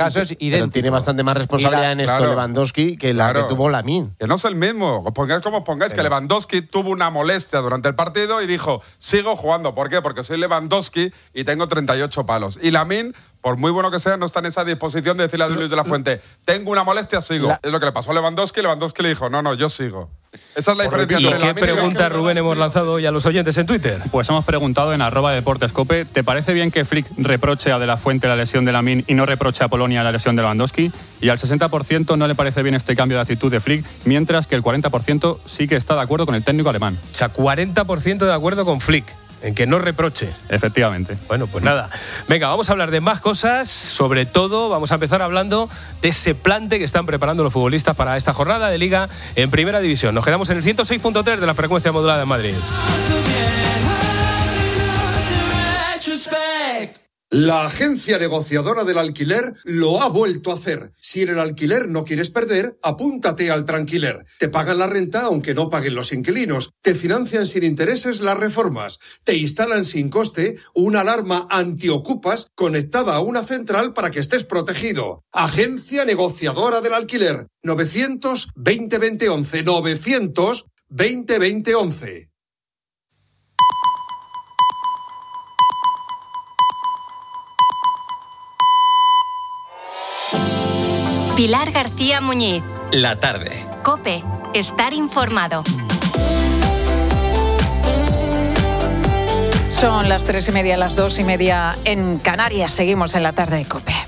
[SPEAKER 9] responsabilidad en esto Lewandowski que la que tuvo Lamine.
[SPEAKER 8] Que no es el mismo. Os pongáis como os pongáis, que Lewandowski tuvo una molestia durante el partido y dijo, sigo jugando. ¿Por qué? Porque soy Lewandowski y tengo 38 palos. Y Lamine, por muy bueno que sea, no está en esa disposición de decirle a Luis de la Fuente, tengo una molestia, sigo. Es lo que le pasó a Lewandowski. Lewandowski le dijo, no, yo sigo. Esa es la diferencia.
[SPEAKER 11] ¿Y qué pregunta, Rubén, hemos lanzado hoy a los oyentes en Twitter?
[SPEAKER 23] Pues hemos preguntado en @deportescope, ¿te parece bien que Flick reproche a De la Fuente la lesión de Lamine y no reproche a Polonia la lesión de Lewandowski? Y al 60% no le parece bien este cambio de actitud de Flick, mientras que el 40% sí que está de acuerdo con el técnico alemán.
[SPEAKER 11] O sea, 40% de acuerdo con Flick. en que no reproche.
[SPEAKER 12] Efectivamente.
[SPEAKER 11] Bueno, pues nada. Venga, vamos a hablar de más cosas. Sobre todo, vamos a empezar hablando de ese plante que están preparando los futbolistas para esta jornada de Liga en Primera División. Nos quedamos en el 106.3 de la frecuencia modulada en Madrid.
[SPEAKER 13] La agencia negociadora del alquiler lo ha vuelto a hacer. Si en el alquiler no quieres perder, apúntate al Tranquiler. Te pagan la renta aunque no paguen los inquilinos. Te financian sin intereses las reformas. Te instalan sin coste una alarma antiocupas conectada a una central para que estés protegido. Agencia negociadora del alquiler. 900-20-20-11. 900-20-20-11.
[SPEAKER 10] Pilar García Muñiz.
[SPEAKER 27] La tarde.
[SPEAKER 10] COPE. Estar informado.
[SPEAKER 2] Son las 3:30, las 2:30 en Canarias. Seguimos en la tarde de COPE.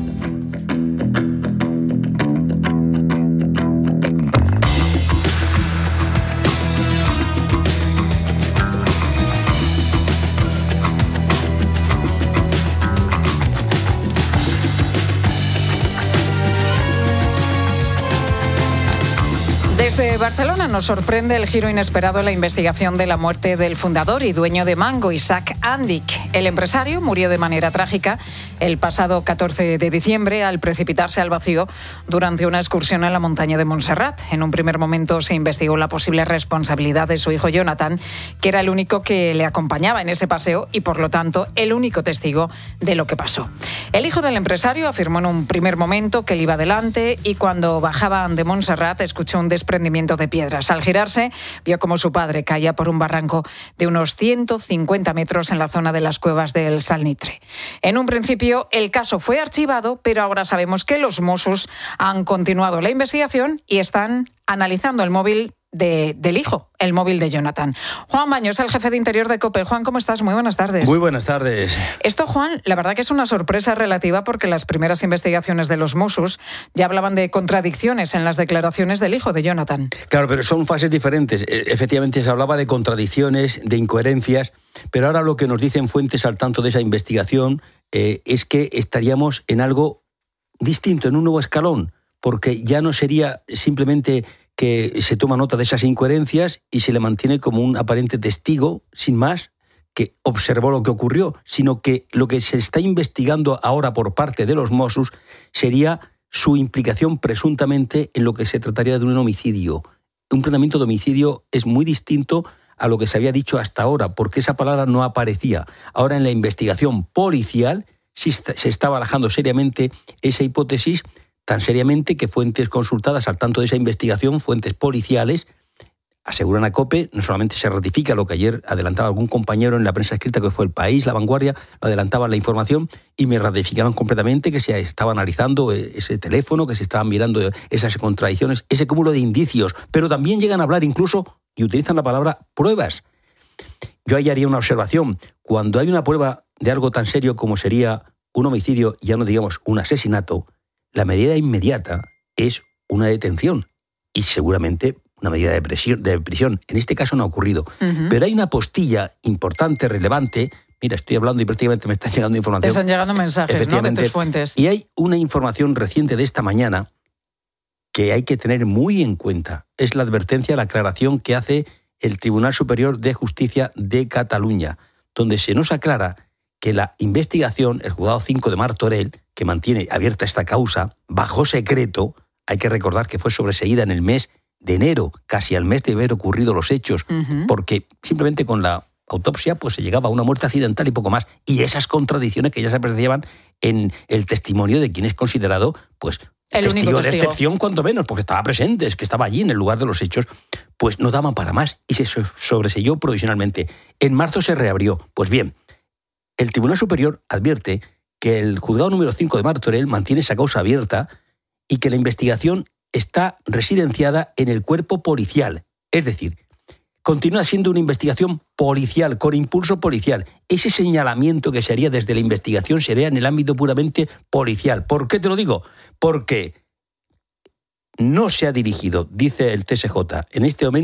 [SPEAKER 2] Desde Barcelona nos sorprende el giro inesperado en la investigación de la muerte del fundador y dueño de Mango, Isaac Andic. El empresario murió de manera trágica el pasado 14 de diciembre al precipitarse al vacío durante una excursión en la montaña de Montserrat. En un primer momento se investigó la posible responsabilidad de su hijo Jonathan, que era el único que le acompañaba en ese paseo y, por lo tanto, el único testigo de lo que pasó. El hijo del empresario afirmó en un primer momento que él iba delante y cuando bajaban de Montserrat escuchó un desprendimiento de piedras. Al girarse, vio como su padre caía por un barranco de unos 150 metros en la zona de las cuevas del Salnitre. En un principio, el caso fue archivado, pero ahora sabemos que los Mossos han continuado la investigación y están analizando el móvil del hijo, el móvil de Jonathan. Juan Baños, el jefe de Interior de COPE. Juan, ¿cómo estás? Muy buenas tardes.
[SPEAKER 14] Muy buenas tardes.
[SPEAKER 2] Esto, Juan, la verdad que es una sorpresa relativa porque las primeras investigaciones de los Mossos ya hablaban de contradicciones en las declaraciones del hijo de Jonathan.
[SPEAKER 14] Claro, pero son fases diferentes. Efectivamente, se hablaba de contradicciones, de incoherencias, pero ahora lo que nos dicen fuentes al tanto de esa investigación es que estaríamos en algo distinto, en un nuevo escalón, porque ya no sería simplemente que se toma nota de esas incoherencias y se le mantiene como un aparente testigo, sin más, que observó lo que ocurrió, sino que lo que se está investigando ahora por parte de los Mossos sería su implicación presuntamente en lo que se trataría de un homicidio. Un planteamiento de homicidio es muy distinto a lo que se había dicho hasta ahora, porque esa palabra no aparecía. Ahora en la investigación policial sí se está barajando seriamente esa hipótesis, tan seriamente que fuentes consultadas al tanto de esa investigación, fuentes policiales, aseguran a COPE, no solamente se ratifica lo que ayer adelantaba algún compañero en la prensa escrita, que fue El País, La Vanguardia, lo adelantaban la información y me ratificaban completamente que se estaba analizando ese teléfono, que se estaban mirando esas contradicciones, ese cúmulo de indicios, pero también llegan a hablar incluso, y utilizan la palabra pruebas. Yo ahí haría una observación. Cuando hay una prueba de algo tan serio como sería un homicidio, ya no digamos un asesinato, la medida inmediata es una detención y seguramente una medida de prisión. En este caso no ha ocurrido. Uh-huh. Pero hay una postilla importante, relevante. Mira, estoy hablando y prácticamente me están llegando información.
[SPEAKER 2] Te están llegando mensajes, ¿no?, de tus fuentes.
[SPEAKER 14] Y hay una información reciente de esta mañana que hay que tener muy en cuenta. Es la advertencia, la aclaración que hace el Tribunal Superior de Justicia de Cataluña, donde se nos aclara que la investigación, el juzgado 5 de Martorell, que mantiene abierta esta causa, bajo secreto, hay que recordar que fue sobreseída en el mes de enero, casi al mes de haber ocurrido los hechos, porque simplemente con la autopsia pues se llegaba a una muerte accidental y poco más, y esas contradicciones que ya se apreciaban en el testimonio de quien es considerado pues
[SPEAKER 2] el testigo
[SPEAKER 14] de excepción, cuanto menos, porque estaba presente, es que estaba allí en el lugar de los hechos, pues no daban para más y se sobreseyó provisionalmente. En marzo se reabrió. Pues bien, el Tribunal Superior advierte que el juzgado número 5 de Martorell mantiene esa causa abierta y que la investigación está residenciada en el cuerpo policial. Es decir, continúa siendo una investigación policial, con impulso policial. Ese señalamiento que se haría desde la investigación sería en el ámbito puramente policial. ¿Por qué te lo digo? Porque no se ha dirigido, dice el TSJ, en este momento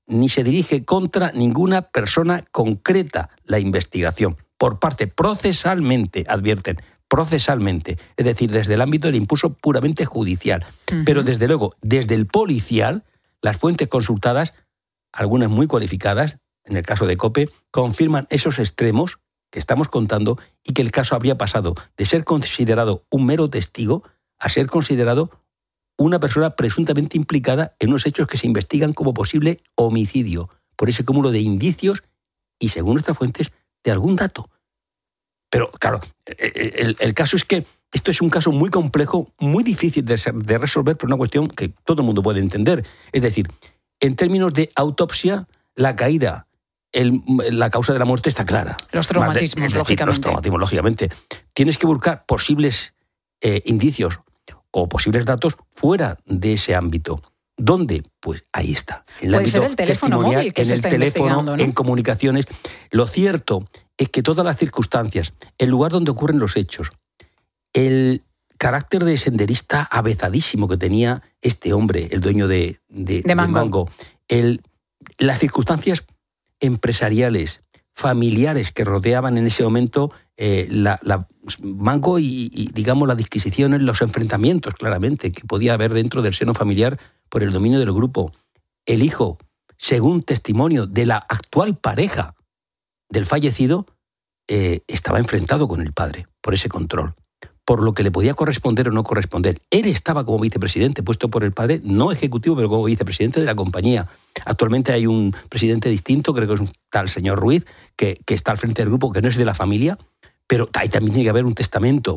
[SPEAKER 14] ni se dirige contra ninguna persona concreta la investigación. Por parte, procesalmente, advierten, procesalmente, es decir, desde el ámbito del impulso puramente judicial. Pero desde luego, desde el policial, las fuentes consultadas, algunas muy cualificadas, en el caso de COPE, confirman esos extremos que estamos contando y que el caso habría pasado de ser considerado un mero testigo a ser considerado una persona presuntamente implicada en unos hechos que se investigan como posible homicidio, por ese cúmulo de indicios y, según nuestras fuentes, de algún dato. Pero, claro, el caso es que esto es un caso muy complejo, muy difícil de resolver, pero una cuestión que todo el mundo puede entender. Es decir, en términos de autopsia, la caída, la causa de la muerte está clara.
[SPEAKER 2] Los traumatismos, lógicamente.
[SPEAKER 14] Los traumatismos, lógicamente. Tienes que buscar posibles indicios o posibles datos fuera de ese ámbito. ¿Dónde? Pues ahí está. En el ámbito
[SPEAKER 2] el teléfono
[SPEAKER 14] testimonial,
[SPEAKER 2] móvil que
[SPEAKER 14] en
[SPEAKER 2] se
[SPEAKER 14] el
[SPEAKER 2] está
[SPEAKER 14] teléfono,
[SPEAKER 2] investigando, ¿no?
[SPEAKER 14] en comunicaciones. Lo cierto es que todas las circunstancias, el lugar donde ocurren los hechos, el carácter de senderista avezadísimo que tenía este hombre, el dueño de Mango, las circunstancias empresariales, familiares que rodeaban en ese momento la Mango y, digamos, las disquisiciones, los enfrentamientos, claramente, que podía haber dentro del seno familiar por el dominio del grupo. El hijo, según testimonio de la actual pareja del fallecido, estaba enfrentado con el padre por ese control, por lo que le podía corresponder o no corresponder. Él estaba como vicepresidente, puesto por el padre, no ejecutivo, pero como vicepresidente de la compañía. Actualmente hay un presidente distinto, creo que es un tal señor Ruiz, que está al frente del grupo, que no es de la familia, pero ahí también tiene que haber un testamento,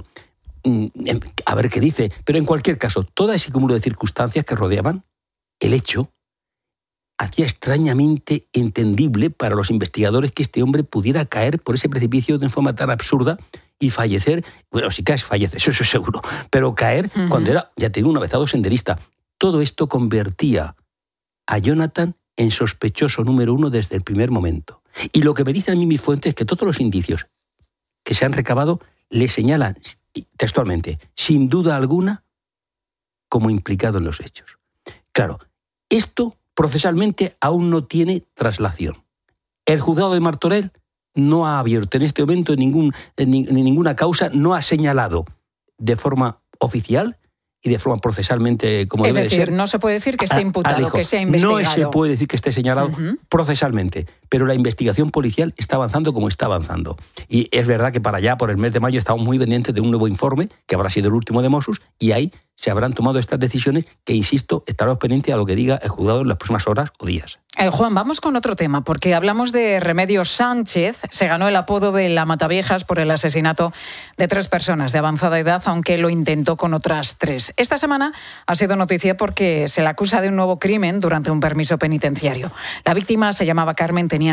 [SPEAKER 14] a ver qué dice. Pero en cualquier caso, todo ese cúmulo de circunstancias que rodeaban el hecho hacía extrañamente entendible para los investigadores que este hombre pudiera caer por ese precipicio de forma tan absurda y fallecer. Bueno, si caes, falleces, eso es seguro. Pero caer cuando era, ya te digo, un avezado senderista. Todo esto convertía a Jonathan en sospechoso número 1 desde el primer momento. Y lo que me dicen a mí mis fuentes es que todos los indicios que se han recabado le señalan textualmente, sin duda alguna, como implicado en los hechos. Claro, esto procesalmente aún no tiene traslación. El juzgado de Martorell no ha abierto en este momento ninguna causa, no ha señalado de forma oficial y de forma procesalmente como debe de ser.
[SPEAKER 2] Es decir, no se puede decir que esté imputado, que sea investigado.
[SPEAKER 14] No se puede decir que esté señalado procesalmente, pero la investigación policial está avanzando como está avanzando. Y es verdad que para allá, por el mes de mayo, estamos muy pendientes de un nuevo informe, que habrá sido el último de Mossos, y ahí se habrán tomado estas decisiones que, insisto, estaremos pendientes a lo que diga el juzgado en las próximas horas o días.
[SPEAKER 2] Juan, vamos con otro tema, porque hablamos de Remedios Sánchez. Se ganó el apodo de la Mataviejas por el asesinato de 3 personas de avanzada edad, aunque lo intentó con otras 3. Esta semana ha sido noticia porque se le acusa de un nuevo crimen durante un permiso penitenciario. La víctima se llamaba Carmen, tenía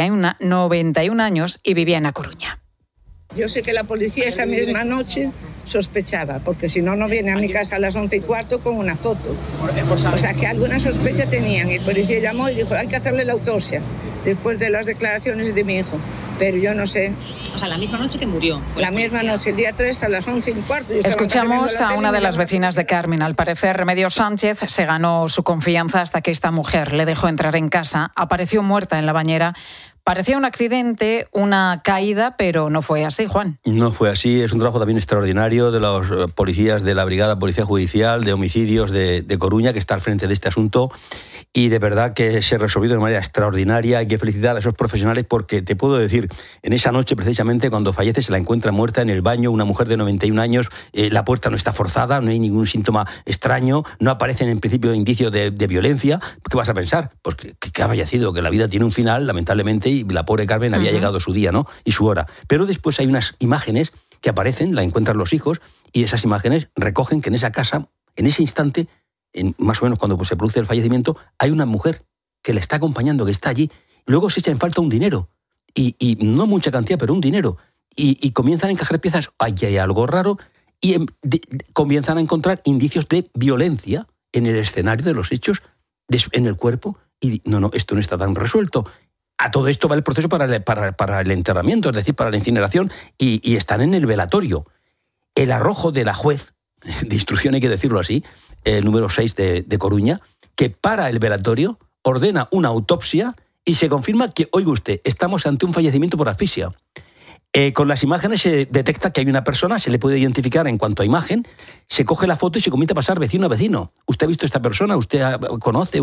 [SPEAKER 2] 91 años y vivía en A Coruña.
[SPEAKER 12] Yo sé que la policía esa misma noche sospechaba, porque si no, no viene a mi casa a las 11:15 con una foto. O sea, que alguna sospecha tenían. El policía llamó y dijo, hay que hacerle la autopsia, después de las declaraciones de mi hijo. Pero yo no sé.
[SPEAKER 15] O sea, la misma noche que murió.
[SPEAKER 12] La misma noche, el día 3 a las 11:15.
[SPEAKER 2] Escuchamos a una de las vecinas de Carmen. Al parecer, Remedios Sánchez se ganó su confianza hasta que esta mujer le dejó entrar en casa. Apareció muerta en la bañera. Parecía un accidente, una caída, pero no fue así, Juan.
[SPEAKER 14] No fue así. Es un trabajo también extraordinario de los policías de la Brigada Policía Judicial de Homicidios de Coruña, que está al frente de este asunto. Y de verdad que se resolvió de manera extraordinaria. Hay que felicitar a esos profesionales porque te puedo decir, en esa noche precisamente cuando fallece se la encuentra muerta en el baño, una mujer de 91 años, la puerta no está forzada, no hay ningún síntoma extraño, no aparecen en principio indicios de violencia. ¿Qué vas a pensar? Pues que ha fallecido, que la vida tiene un final, lamentablemente, y la pobre Carmen había llegado su día, ¿no? Y su hora. Pero después hay unas imágenes que aparecen, la encuentran los hijos, y esas imágenes recogen que en esa casa, en ese instante, más o menos cuando se produce el fallecimiento, hay una mujer que le está acompañando, que está allí. Luego se echa en falta un dinero, y no mucha cantidad, pero un dinero. Y comienzan a encajar piezas, aquí hay algo raro, y comienzan a encontrar indicios de violencia en el escenario de los hechos, en el cuerpo, y no, esto no está tan resuelto. A todo esto va el proceso para el enterramiento, es decir, para la incineración, y están en el velatorio. El arrojo de la juez de instrucción, hay que decirlo así, el número 6 de Coruña, que para el velatorio ordena una autopsia y se confirma que, oiga usted, estamos ante un fallecimiento por asfixia. Con las imágenes se detecta que hay una persona, se le puede identificar en cuanto a imagen, se coge la foto y se comienza a pasar vecino a vecino. ¿Usted ha visto a esta persona? ¿Usted conoce?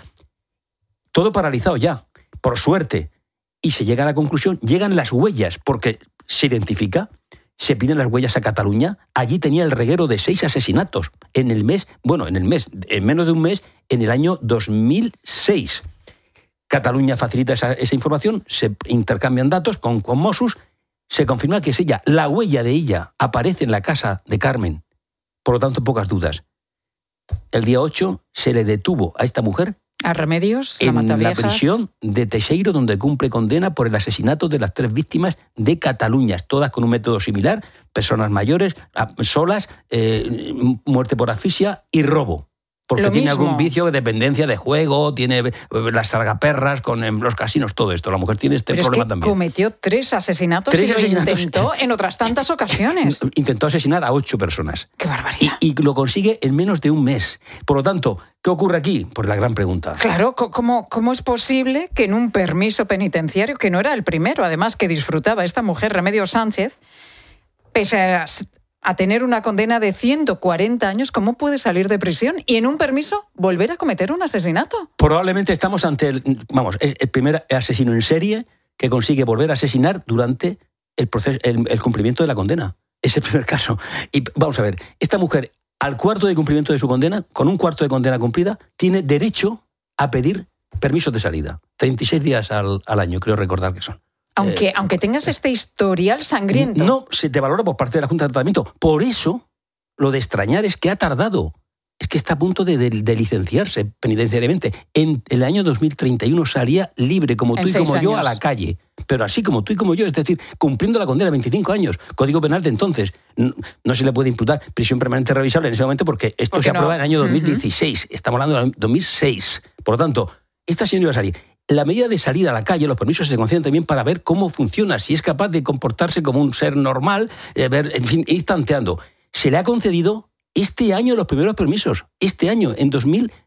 [SPEAKER 14] Todo paralizado ya, por suerte. Y se llega a la conclusión, llegan las huellas, porque se identifica, se piden las huellas a Cataluña. Allí tenía el reguero de 6 asesinatos en menos de un mes, en el año 2006. Cataluña facilita esa información, se intercambian datos con Mossos, se confirma que es ella. La huella de ella aparece en la casa de Carmen. Por lo tanto, pocas dudas. El día 8 se le detuvo a esta mujer
[SPEAKER 2] a Remedios,
[SPEAKER 14] en la prisión de Teixeiro, donde cumple condena por el asesinato de las 3 víctimas de Cataluña, todas con un método similar, personas mayores, solas, muerte por asfixia y robo. Porque tiene algún vicio de dependencia de juego, tiene las sargaperras con los casinos, todo esto. La mujer tiene este problema también.
[SPEAKER 2] Cometió 3 asesinatos y lo intentó en otras tantas ocasiones.
[SPEAKER 14] Intentó asesinar a 8 personas.
[SPEAKER 2] ¡Qué barbaridad!
[SPEAKER 14] Y lo consigue en menos de un mes. Por lo tanto, ¿qué ocurre aquí? Pues la gran pregunta.
[SPEAKER 2] Claro, ¿cómo es posible que en un permiso penitenciario, que no era el primero, además que disfrutaba esta mujer, Remedios Sánchez, pese a tener una condena de 140 años, ¿cómo puede salir de prisión y en un permiso volver a cometer un asesinato?
[SPEAKER 14] Probablemente estamos ante el primer asesino en serie que consigue volver a asesinar durante el cumplimiento de la condena. Es el primer caso. Y vamos a ver, esta mujer, al cuarto de cumplimiento de su condena, con un cuarto de condena cumplida, tiene derecho a pedir permisos de salida. 36 días al año, creo recordar que son.
[SPEAKER 2] Aunque tengas este historial sangriento.
[SPEAKER 14] No, se te valora por parte de la Junta de Tratamiento. Por eso, lo de extrañar es que ha tardado. Es que está a punto de licenciarse penitenciariamente. En el año 2031 salía libre, como tú y como yo, a la calle. Pero así como tú y como yo, es decir, cumpliendo la condena de 25 años. Código Penal de entonces. No se le puede imputar prisión permanente revisable en ese momento porque esto se aprueba en el año 2016. Estamos hablando del 2006. Por lo tanto, esta señora iba a salir. La medida de salida a la calle, los permisos se conceden también para ver cómo funciona, si es capaz de comportarse como un ser normal, en fin, ir tanteando. Se le ha concedido este año los primeros permisos, este año, en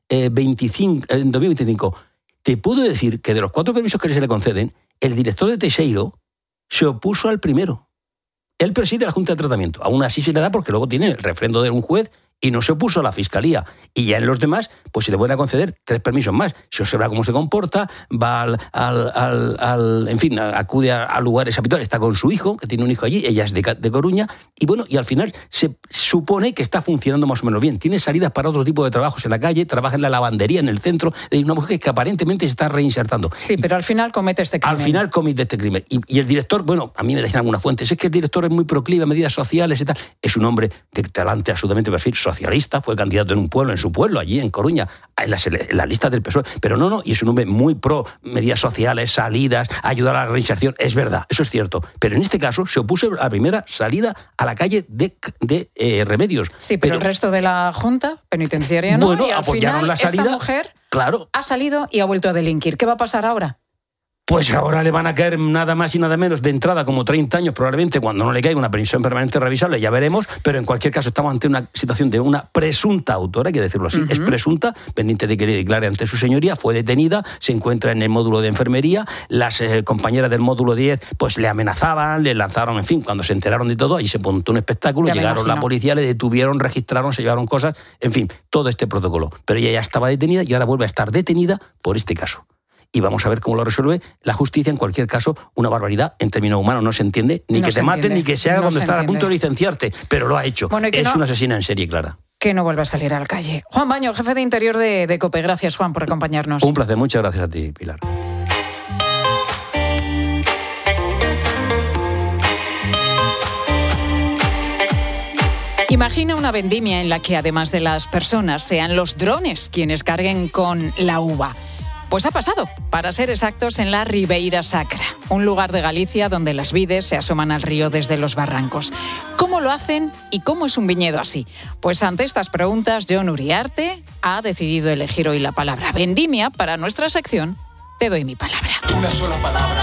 [SPEAKER 14] 2025. Te puedo decir que de los 4 permisos que se le conceden, el director de Teixeiro se opuso al primero. Él preside la Junta de Tratamiento. Aún así se le da porque luego tiene el refrendo de un juez y no se opuso a la Fiscalía. Y ya en los demás, pues se le van a conceder 3 permisos más. Se observa cómo se comporta, va en fin, acude a lugares habituales, está con su hijo, que tiene un hijo allí, ella es de Coruña, y bueno, y al final se supone que está funcionando más o menos bien. Tiene salidas para otro tipo de trabajos en la calle, trabaja en la lavandería, en el centro, de una mujer que aparentemente se está reinsertando.
[SPEAKER 2] Sí, pero al final comete este crimen.
[SPEAKER 14] Al final comete este crimen. Y el director, bueno, a mí me decían algunas fuentes, es que el director es muy proclive a medidas sociales y tal. Es un hombre de talante absolutamente perfil socialista, fue candidato en su pueblo, allí en Coruña, en la lista del PSOE, pero no, y es un hombre muy pro medidas sociales, salidas, ayudar a la reinserción, es verdad, eso es cierto, pero en este caso se opuso a la primera salida a la calle de Remedios.
[SPEAKER 2] Sí, pero el resto de la Junta penitenciaria no,
[SPEAKER 14] bueno,
[SPEAKER 2] y al
[SPEAKER 14] apoyaron
[SPEAKER 2] final
[SPEAKER 14] la salida,
[SPEAKER 2] esta mujer
[SPEAKER 14] claro,
[SPEAKER 2] ha salido y ha vuelto a delinquir. ¿Qué va a pasar ahora?
[SPEAKER 14] Pues ahora le van a caer nada más y nada menos de entrada como 30 años probablemente cuando no le caiga una prisión permanente revisable, ya veremos, pero en cualquier caso estamos ante una situación de una presunta autora, hay que decirlo así, es presunta, pendiente de que le declare ante su señoría, fue detenida, se encuentra en el módulo de enfermería, las compañeras del módulo 10 pues le amenazaban, le lanzaron, en fin, cuando se enteraron de todo, ahí se montó un espectáculo, llegaron la policía, le detuvieron, registraron, se llevaron cosas, en fin, todo este protocolo, pero ella ya estaba detenida y ahora vuelve a estar detenida por este caso. Y vamos a ver cómo lo resuelve la justicia. En cualquier caso, una barbaridad en términos humanos. No se entiende ni que te maten ni que se haga cuando estás a punto de licenciarte. Pero lo ha hecho. Bueno, es una asesina en serie, Clara.
[SPEAKER 2] Que no vuelva a salir a la calle. Juan Baño, jefe de Interior de COPE. Gracias, Juan, por acompañarnos.
[SPEAKER 14] Un placer. Muchas gracias a ti, Pilar.
[SPEAKER 2] Imagina una vendimia en la que además de las personas sean los drones quienes carguen con la uva. Pues ha pasado, para ser exactos, en la Ribeira Sacra, un lugar de Galicia donde las vides se asoman al río desde los barrancos. ¿Cómo lo hacen y cómo es un viñedo así? Pues ante estas preguntas, Jon Uriarte ha decidido elegir hoy la palabra vendimia para nuestra sección Te doy mi palabra.
[SPEAKER 16] Una sola palabra.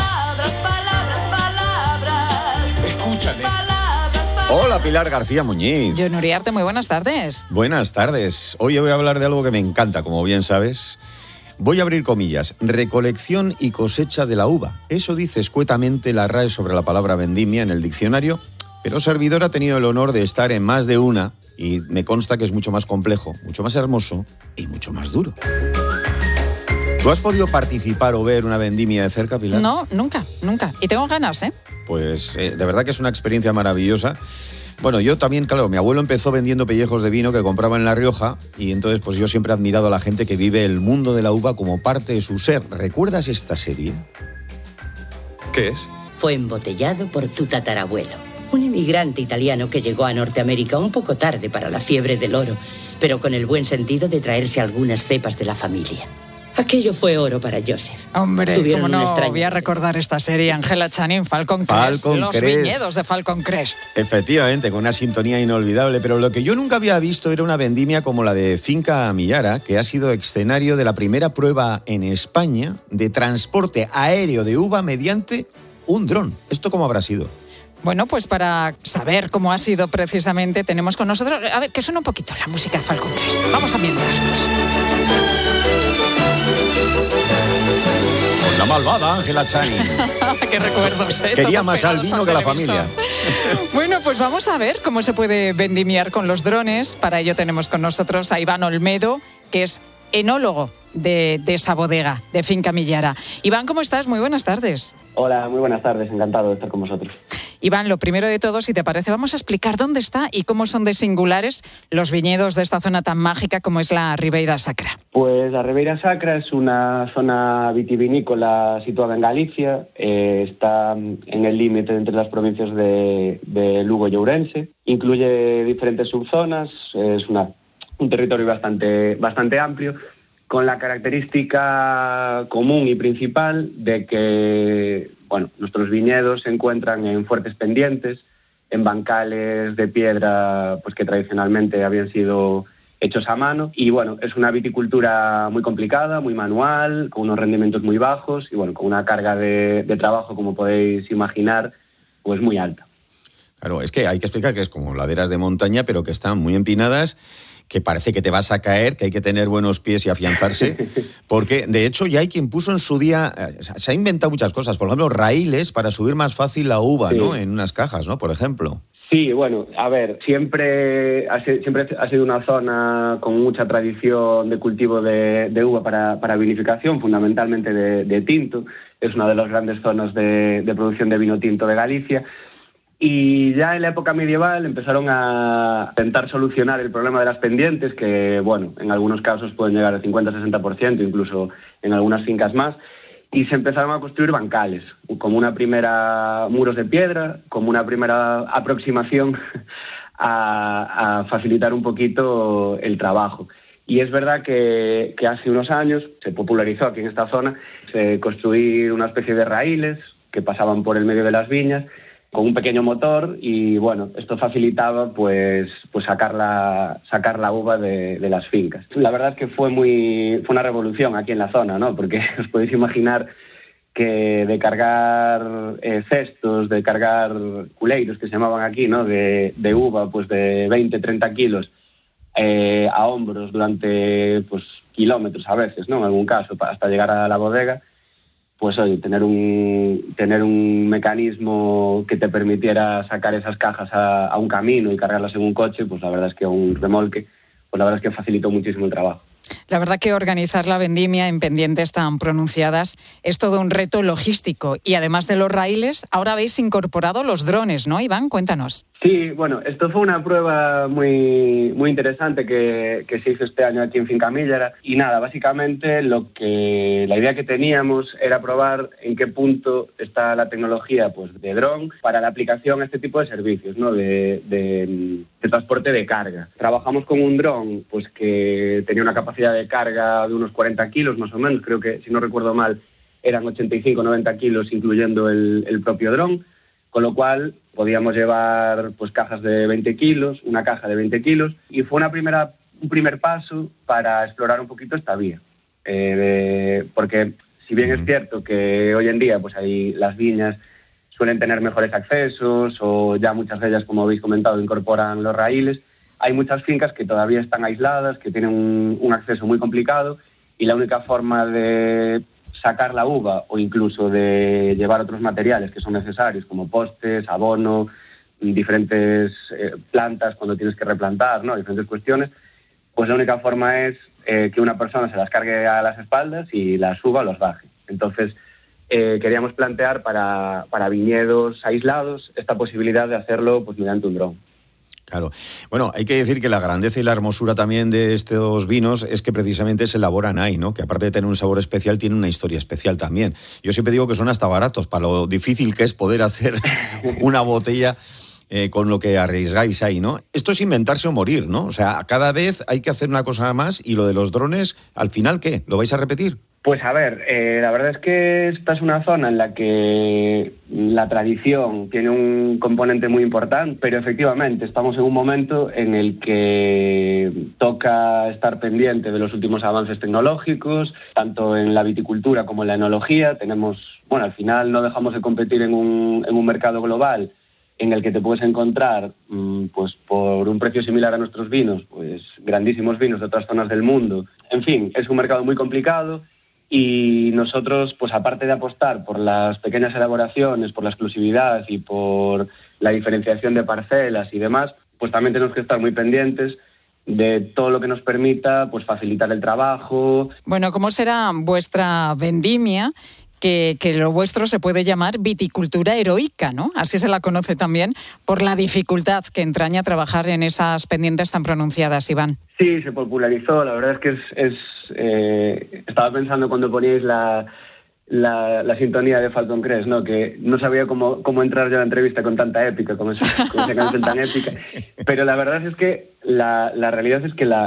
[SPEAKER 16] Palabras. Escúchale.
[SPEAKER 17] Hola, Pilar García Muñiz.
[SPEAKER 2] Jon Uriarte, muy buenas tardes.
[SPEAKER 17] Buenas tardes. Hoy voy a hablar de algo que me encanta, como bien sabes. Voy a abrir comillas. Recolección y cosecha de la uva. Eso dice escuetamente la RAE sobre la palabra vendimia en el diccionario, pero servidor ha tenido el honor de estar en más de una y me consta que es mucho más complejo, mucho más hermoso y mucho más duro. ¿Tú has podido participar o ver una vendimia de cerca, Pilar?
[SPEAKER 2] No, nunca. Y tengo ganas, ¿eh?
[SPEAKER 17] Pues de verdad que es una experiencia maravillosa. Bueno, yo también, claro, mi abuelo empezó vendiendo pellejos de vino que compraba en La Rioja y entonces pues yo siempre he admirado a la gente que vive el mundo de la uva como parte de su ser. ¿Recuerdas esta serie?
[SPEAKER 8] ¿Qué es?
[SPEAKER 6] Fue embotellado por su tatarabuelo, un inmigrante italiano que llegó a Norteamérica un poco tarde para la fiebre del oro, pero con el buen sentido de traerse algunas cepas de la familia. Aquello fue oro para Joseph.
[SPEAKER 2] Hombre,
[SPEAKER 6] Tuvieron
[SPEAKER 2] cómo no
[SPEAKER 6] un extraño...
[SPEAKER 2] voy a recordar esta serie. Angela Channing, Falcon Crest, los viñedos de Falcon Crest.
[SPEAKER 17] Efectivamente, con una sintonía inolvidable, pero lo que yo nunca había visto era una vendimia como la de Finca Millara, que ha sido escenario de la primera prueba en España de transporte aéreo de uva mediante un dron. ¿Esto cómo habrá sido?
[SPEAKER 2] Bueno, pues para saber cómo ha sido precisamente, tenemos con nosotros... A ver, que suena un poquito la música de Falcon Crest. Vamos a ambientarnos.
[SPEAKER 17] Con la malvada Angela Channing.
[SPEAKER 2] Qué recuerdos, ¿eh?
[SPEAKER 17] Quería
[SPEAKER 2] Todos
[SPEAKER 17] más al
[SPEAKER 2] pegados
[SPEAKER 17] vino que a la
[SPEAKER 2] televisor.
[SPEAKER 17] familia.
[SPEAKER 2] Bueno, pues vamos a ver cómo se puede vendimiar con los drones. Para ello tenemos con nosotros a Iván Olmedo, que es enólogo de esa bodega, de Finca Millara. Iván, ¿cómo estás? Muy buenas tardes.
[SPEAKER 18] Hola, muy buenas tardes. Encantado de estar con vosotros.
[SPEAKER 2] Iván, lo primero de todo, si te parece, vamos a explicar dónde está y cómo son de singulares los viñedos de esta zona tan mágica como es la Ribeira Sacra.
[SPEAKER 18] Pues la Ribeira Sacra es una zona vitivinícola situada en Galicia. Está en el límite entre las provincias de Lugo y Ourense. Incluye diferentes subzonas. Es un territorio bastante amplio, con la característica común y principal de que nuestros viñedos se encuentran en fuertes pendientes, en bancales de piedra pues que tradicionalmente habían sido hechos a mano. Y es una viticultura muy complicada, muy manual, con unos rendimientos muy bajos y con una carga de trabajo, como podéis imaginar, pues muy alta.
[SPEAKER 17] Claro, es que hay que explicar que es como laderas de montaña, pero que están muy empinadas, que parece que te vas a caer, que hay que tener buenos pies y afianzarse, porque de hecho ya hay quien puso en su día, se ha inventado muchas cosas, por ejemplo, raíles para subir más fácil la uva, sí, ¿no? En unas cajas, ¿no? Por ejemplo.
[SPEAKER 18] Sí, a ver, siempre ha sido una zona con mucha tradición de cultivo de uva para vinificación, fundamentalmente de tinto. Es una de las grandes zonas de producción de vino tinto de Galicia. Y ya en la época medieval empezaron a intentar solucionar el problema de las pendientes, que en algunos casos pueden llegar al 50-60%, incluso en algunas fincas más, y se empezaron a construir bancales, como una primera muros de piedra, como una primera aproximación a facilitar un poquito el trabajo. Y es verdad que hace unos años se popularizó aquí en esta zona construir una especie de raíles que pasaban por el medio de las viñas, con un pequeño motor, y esto facilitaba pues sacar la uva de las fincas. La verdad es que fue una revolución aquí en la zona, ¿no? Porque os podéis imaginar que de cargar cestos, de cargar culeiros, que se llamaban aquí, ¿no? De uva, pues de 20-30 kilos a hombros durante kilómetros a veces, ¿no? En algún caso, hasta llegar a la bodega. Pues oye, tener un mecanismo que te permitiera sacar esas cajas a un camino y cargarlas en un coche, pues la verdad es que un remolque, pues la verdad es que facilitó muchísimo el trabajo.
[SPEAKER 2] La verdad que organizar la vendimia en pendientes tan pronunciadas es todo un reto logístico. Y además de los raíles, ahora habéis incorporado los drones, ¿no, Iván? Cuéntanos.
[SPEAKER 18] Sí, esto fue una prueba muy, muy interesante que se hizo este año aquí en Finca Millara. Y nada, básicamente la idea que teníamos era probar en qué punto está la tecnología de dron para la aplicación a este tipo de servicios, ¿no? de transporte de carga. Trabajamos con un dron que tenía una capacidad de carga de unos 40 kilos más o menos, creo que, si no recuerdo mal, eran 85-90 kilos incluyendo el propio dron, con lo cual podíamos llevar cajas de 20 kilos, una caja de 20 kilos, y fue un primer paso para explorar un poquito esta vía. Porque si bien es cierto que hoy en día las viñas suelen tener mejores accesos, o ya muchas de ellas, como habéis comentado, incorporan los raíles, hay muchas fincas que todavía están aisladas, que tienen un acceso muy complicado, y la única forma de sacar la uva o incluso de llevar otros materiales que son necesarios, como postes, abono, diferentes plantas cuando tienes que replantar, ¿no? Diferentes cuestiones, pues la única forma es que una persona se las cargue a las espaldas y las suba o los baje. Entonces, queríamos plantear para viñedos aislados esta posibilidad de hacerlo pues mediante un dron.
[SPEAKER 17] Claro. Bueno, hay que decir que la grandeza y la hermosura también de estos vinos es que precisamente se elaboran ahí, ¿no? Que aparte de tener un sabor especial, tiene una historia especial también. Yo siempre digo que son hasta baratos para lo difícil que es poder hacer una botella con lo que arriesgáis ahí, ¿no? Esto es inventarse o morir, ¿no? O sea, cada vez hay que hacer una cosa más y lo de los drones, ¿al final qué? ¿Lo vais a repetir?
[SPEAKER 18] Pues a ver, la verdad es que esta es una zona en la que la tradición tiene un componente muy importante, pero efectivamente estamos en un momento en el que toca estar pendiente de los últimos avances tecnológicos, tanto en la viticultura como en la enología. Al final no dejamos de competir en un mercado global en el que te puedes encontrar, pues por un precio similar a nuestros vinos, pues grandísimos vinos de otras zonas del mundo. En fin, es un mercado muy complicado. Y nosotros, pues aparte de apostar por las pequeñas elaboraciones, por la exclusividad y por la diferenciación de parcelas y demás, pues también tenemos que estar muy pendientes de todo lo que nos permita pues facilitar el trabajo.
[SPEAKER 2] Bueno, ¿cómo será vuestra vendimia? Que lo vuestro se puede llamar viticultura heroica, ¿no? Así se la conoce también por la dificultad que entraña trabajar en esas pendientes tan pronunciadas, Iván.
[SPEAKER 18] Sí, se popularizó. La verdad es que estaba pensando cuando poníais la sintonía de Falcon Crest, ¿no? Que no sabía cómo entrar yo a la entrevista con tanta épica, con esa canción tan épica. Pero la verdad es que la realidad es que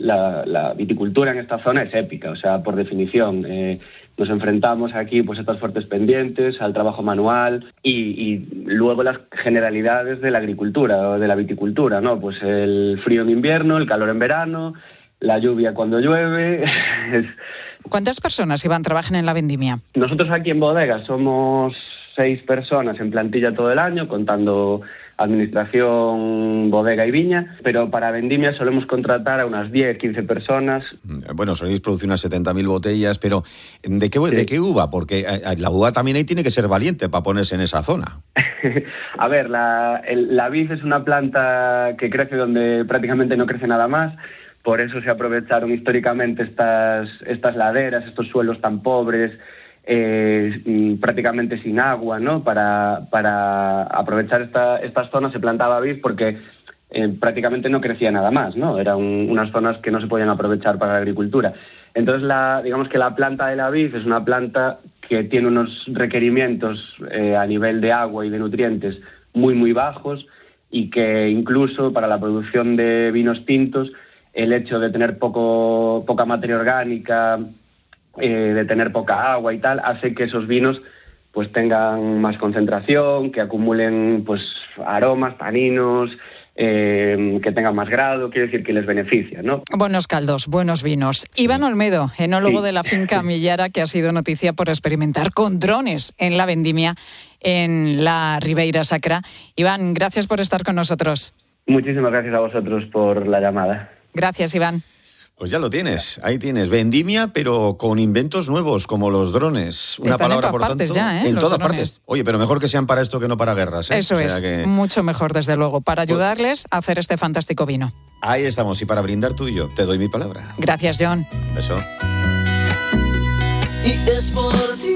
[SPEAKER 18] la viticultura en esta zona es épica, o sea, por definición. Nos enfrentamos aquí pues a estas fuertes pendientes, al trabajo manual y luego las generalidades de la agricultura o de la viticultura, ¿no? Pues el frío en invierno, el calor en verano, la lluvia cuando llueve.
[SPEAKER 2] ¿Cuántas personas, Iván, trabajan en la vendimia?
[SPEAKER 18] Nosotros aquí en bodega somos 6 personas en plantilla todo el año, contando administración, bodega y viña, pero para vendimia solemos contratar a unas 10, 15 personas.
[SPEAKER 17] Bueno, soléis producir unas 70.000 botellas, pero ¿de qué uva? Porque la uva también ahí tiene que ser valiente para ponerse en esa zona.
[SPEAKER 18] A ver, la vid es una planta que crece donde prácticamente no crece nada más. Por eso se aprovecharon históricamente estas laderas, estos suelos tan pobres, prácticamente sin agua, ¿no? Para aprovechar estas zonas se plantaba vid porque prácticamente no crecía nada más, ¿no? Eran unas zonas que no se podían aprovechar para la agricultura. Entonces, digamos que la planta de la vid es una planta que tiene unos requerimientos a nivel de agua y de nutrientes muy, muy bajos y que incluso para la producción de vinos tintos el hecho de tener poca materia orgánica, de tener poca agua y tal, hace que esos vinos pues tengan más concentración, que acumulen pues aromas, taninos, que tengan más grado, quiere decir que les beneficia, ¿no?
[SPEAKER 2] Buenos caldos, buenos vinos. Iván Olmedo, enólogo de la finca Millara, que ha sido noticia por experimentar con drones en la vendimia en la Ribeira Sacra. Iván, gracias por estar con nosotros.
[SPEAKER 18] Muchísimas gracias a vosotros por la llamada.
[SPEAKER 2] Gracias, Iván.
[SPEAKER 17] Pues ya lo tienes, ahí tienes. Vendimia, pero con inventos nuevos, como los drones. Una
[SPEAKER 2] Están
[SPEAKER 17] palabra,
[SPEAKER 2] en todas
[SPEAKER 17] por
[SPEAKER 2] partes
[SPEAKER 17] tanto,
[SPEAKER 2] ya,
[SPEAKER 17] en
[SPEAKER 2] los
[SPEAKER 17] todas
[SPEAKER 2] drones.
[SPEAKER 17] partes. Oye, pero mejor que sean para esto que no para guerras, ¿eh?
[SPEAKER 2] Eso es, mucho mejor, desde luego, para ayudarles a hacer este fantástico vino.
[SPEAKER 17] Ahí estamos, y para brindar tú y yo, te doy mi palabra.
[SPEAKER 2] Gracias, John.
[SPEAKER 17] Un beso.
[SPEAKER 16] Y es por ti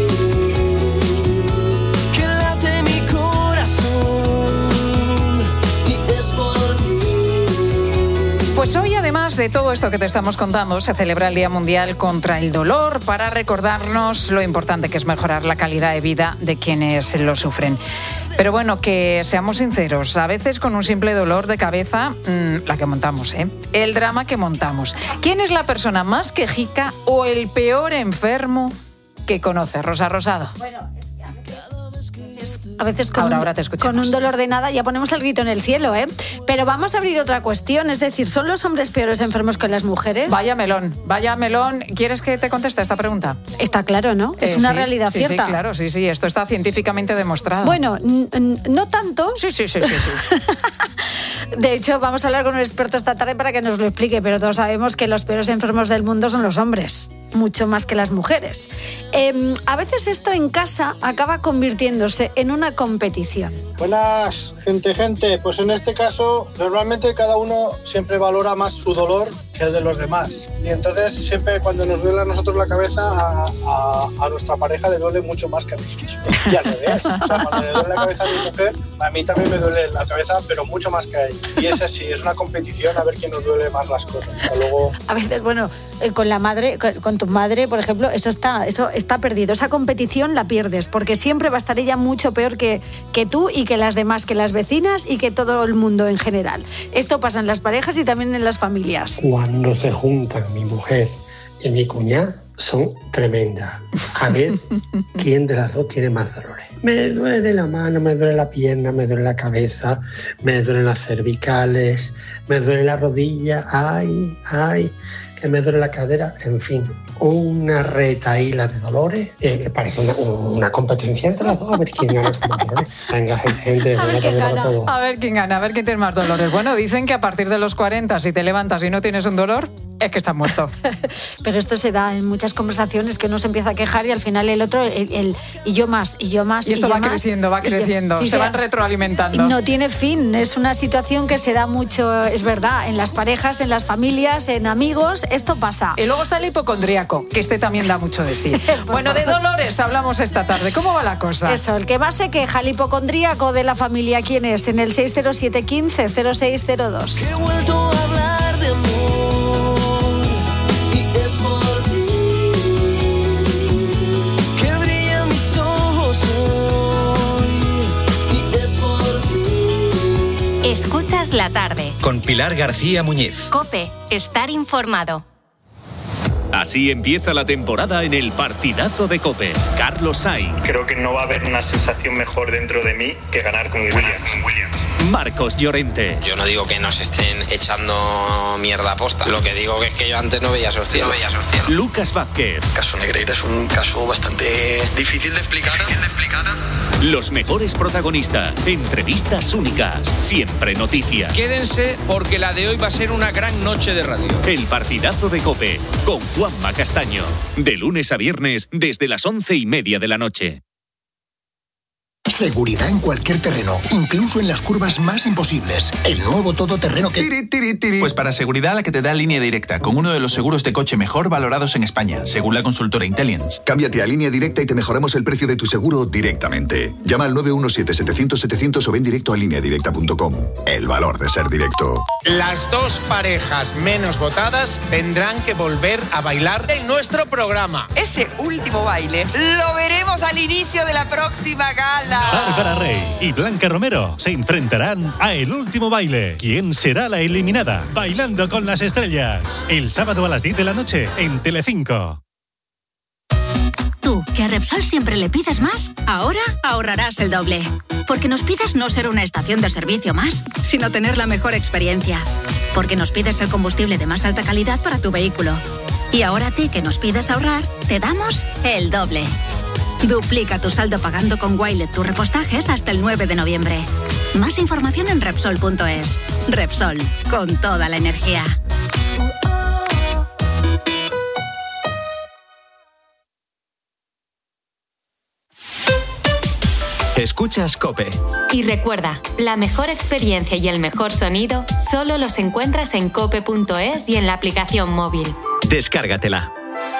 [SPEAKER 16] que late mi corazón. Y es por ti.
[SPEAKER 2] Pues hoy, además de todo esto que te estamos contando, se celebra el Día Mundial contra el Dolor para recordarnos lo importante que es mejorar la calidad de vida de quienes lo sufren. Pero bueno, que seamos sinceros, a veces con un simple dolor de cabeza, la que montamos, ¿eh? El drama que montamos. ¿Quién es la persona más quejica o el peor enfermo que conoce? Rosa Rosado.
[SPEAKER 19] Bueno, es que A veces
[SPEAKER 2] ahora te escuchamos.
[SPEAKER 19] Con un dolor de nada ya ponemos el grito en el cielo, ¿eh? Pero vamos a abrir otra cuestión, es decir, ¿son los hombres peores enfermos que las mujeres?
[SPEAKER 2] Vaya melón. ¿Quieres que te conteste esta pregunta?
[SPEAKER 19] Está claro, ¿no? Es una realidad cierta.
[SPEAKER 2] Sí, claro, sí. Esto está científicamente demostrado.
[SPEAKER 19] Bueno, no tanto.
[SPEAKER 2] Sí.
[SPEAKER 19] De hecho, vamos a hablar con un experto esta tarde para que nos lo explique, pero todos sabemos que los peores enfermos del mundo son los hombres, mucho más que las mujeres. A veces esto en casa acaba convirtiéndose en una competición.
[SPEAKER 20] Buenas, gente. Pues en este caso, normalmente cada uno siempre valora más su dolor que el de los demás. Y entonces siempre cuando nos duele a nosotros la cabeza, a nuestra pareja le duele mucho más que a nosotros. Y al revés. O sea, cuando le duele la cabeza a mi mujer, a mí también me duele la cabeza, pero mucho más que a ella. Y es así, es una competición a ver quién nos duele más las cosas. Luego...
[SPEAKER 19] A veces, bueno, con la madre, con tu madre, por ejemplo, eso está perdido. Esa competición la pierdes, porque siempre va a estar ella mucho peor que tú y que las demás, que las vecinas y que todo el mundo en general. Esto pasa en las parejas y también en las familias.
[SPEAKER 21] Cuando se juntan mi mujer y mi cuñada, son tremendas. A ver quién de las dos tiene más dolores. Me duele la mano, me duele la pierna, me duele la cabeza, me duelen las cervicales, me duele la rodilla, ay, que me duele la cadera, en fin, una retaíla de dolores. Parece una competencia entre las dos, a ver quién gana con más dolores. Venga, gente,
[SPEAKER 2] a ver quién gana, a ver quién gana, a ver quién tiene más dolores. Bueno, dicen que a partir de los 40, si te levantas y no tienes un dolor, es que estás muerto.
[SPEAKER 19] Pero esto se da en muchas conversaciones, que uno se empieza a quejar y al final el otro, y yo más. Y esto
[SPEAKER 2] va creciendo,
[SPEAKER 19] sí,
[SPEAKER 2] se van retroalimentando.
[SPEAKER 19] No tiene fin, es una situación que se da mucho, es verdad, en las parejas, en las familias, en amigos, esto pasa.
[SPEAKER 2] Y luego está el hipocondríaco, que también da mucho de sí. Bueno, de dolores hablamos esta tarde. ¿Cómo va la cosa?
[SPEAKER 19] Eso, el que más se queja, el hipocondríaco de la familia, ¿quién es? En el 607 15 0602.
[SPEAKER 16] He vuelto a hablar de amor.
[SPEAKER 10] Escuchas la tarde.
[SPEAKER 27] Con Pilar García Muñiz.
[SPEAKER 10] COPE. Estar informado.
[SPEAKER 22] Así empieza la temporada en el partidazo de COPE. Carlos Sainz.
[SPEAKER 23] Creo que no va a haber una sensación mejor dentro de mí que ganar con Williams.
[SPEAKER 22] Marcos Llorente.
[SPEAKER 24] Yo no digo que nos estén echando mierda posta. Lo que digo es que yo antes no veía esos cielos.
[SPEAKER 22] Lucas Vázquez.
[SPEAKER 25] El caso Negreira es un caso bastante difícil de explicar.
[SPEAKER 22] Los mejores protagonistas, entrevistas únicas, siempre noticias.
[SPEAKER 26] Quédense porque la de hoy va a ser una gran noche de radio.
[SPEAKER 22] El partidazo de COPE con Juanma Castaño. De lunes a viernes desde las 11:30 de la noche.
[SPEAKER 28] Seguridad en cualquier terreno, incluso en las curvas más imposibles. El nuevo todoterreno que...
[SPEAKER 29] Pues para seguridad la que te da Línea Directa, con uno de los seguros de coche mejor valorados en España, según la consultora Intelliance.
[SPEAKER 28] Cámbiate a Línea Directa y te mejoramos el precio de tu seguro directamente. Llama al 917-700-700 o ven directo a lineadirecta.com. El valor de ser directo.
[SPEAKER 26] Las dos parejas menos votadas tendrán que volver a bailar en nuestro programa.
[SPEAKER 30] Ese último baile lo veremos al inicio de la próxima gala.
[SPEAKER 31] Bárbara Rey y Blanca Romero se enfrentarán a El Último Baile. ¿Quién será la eliminada? Bailando con las estrellas. El sábado a las 10 de la noche en Telecinco.
[SPEAKER 32] Tú, que a Repsol siempre le pides más, ahora ahorrarás el doble. Porque nos pides no ser una estación de servicio más, sino tener la mejor experiencia. Porque nos pides el combustible de más alta calidad para tu vehículo. Y ahora a ti, que nos pides ahorrar, te damos el doble. Duplica tu saldo pagando con Wilet tus repostajes hasta el 9 de noviembre. Más información en Repsol.es. Repsol, con toda la energía.
[SPEAKER 27] Escuchas COPE.
[SPEAKER 10] Y recuerda, la mejor experiencia y el mejor sonido solo los encuentras en cope.es y en la aplicación móvil.
[SPEAKER 27] Descárgatela.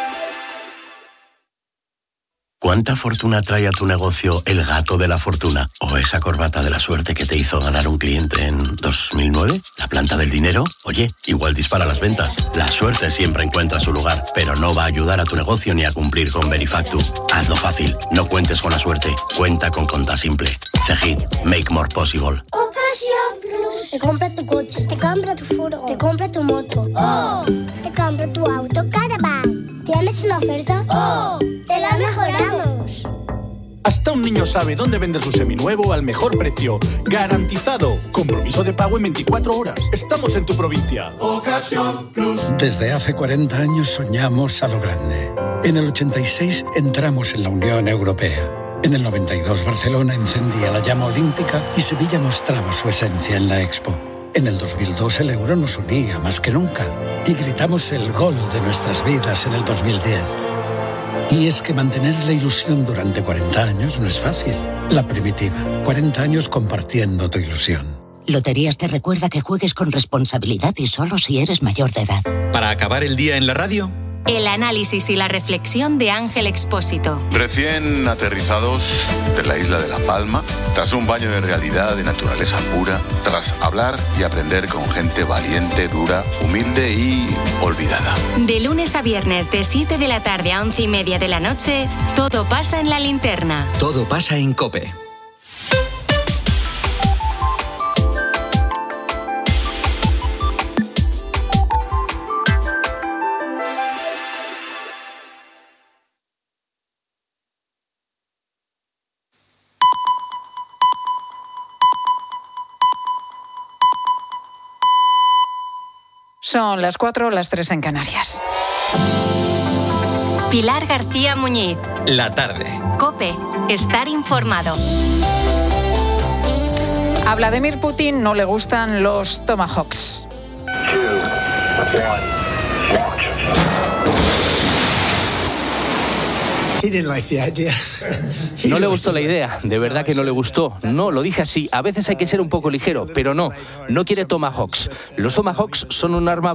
[SPEAKER 33] ¿Cuánta fortuna trae a tu negocio el gato de la fortuna? ¿O esa corbata de la suerte que te hizo ganar un cliente en 2009? ¿La planta del dinero? Oye, igual dispara las ventas. La suerte siempre encuentra su lugar, pero no va a ayudar a tu negocio ni a cumplir con Verifactu. Hazlo fácil, no cuentes con la suerte, cuenta con Conta Simple. Cegid, make more possible.
[SPEAKER 34] Ocasión Plus. Te compra tu coche, te compra tu furgo, te compra tu moto. ¡Oh! Te compra tu auto Caravan. ¿Tienes una oferta? ¡Oh! ¡Te la mejoramos!
[SPEAKER 1] Hasta un niño sabe dónde vender su seminuevo al mejor precio. Garantizado. Compromiso de pago en 24 horas. Estamos en tu provincia.
[SPEAKER 3] Ocasión Plus. Desde hace 40 años soñamos a lo grande. En el 86 entramos en la Unión Europea. En el 92 Barcelona encendía la llama olímpica y Sevilla mostraba su esencia en la Expo. En el 2002 el euro nos unía más que nunca y gritamos el gol de nuestras vidas en el 2010. Y es que mantener la ilusión durante 40 años no es fácil. La Primitiva, 40 años compartiendo tu ilusión.
[SPEAKER 4] Loterías te recuerda que juegues con responsabilidad y solo si eres mayor de edad.
[SPEAKER 27] Para acabar el día en la radio,
[SPEAKER 10] el análisis y la reflexión de Ángel Expósito.
[SPEAKER 5] Recién aterrizados de la isla de La Palma, tras un baño de realidad, de naturaleza pura, tras hablar y aprender con gente valiente, dura, humilde y olvidada.
[SPEAKER 10] De lunes a viernes, de 7 de la tarde a 11:30 de la noche, todo pasa en La Linterna.
[SPEAKER 27] todo pasa en COPE.
[SPEAKER 2] Son las 4, las 3 en Canarias.
[SPEAKER 10] Pilar García Muñiz.
[SPEAKER 27] La tarde.
[SPEAKER 10] COPE. Estar informado.
[SPEAKER 2] A Vladimir Putin no le gustan los Tomahawks.
[SPEAKER 6] No le gustó la idea, de verdad que no le gustó. No, lo dije así, a veces hay que ser un poco ligero, pero no quiere Tomahawks. Los Tomahawks son un arma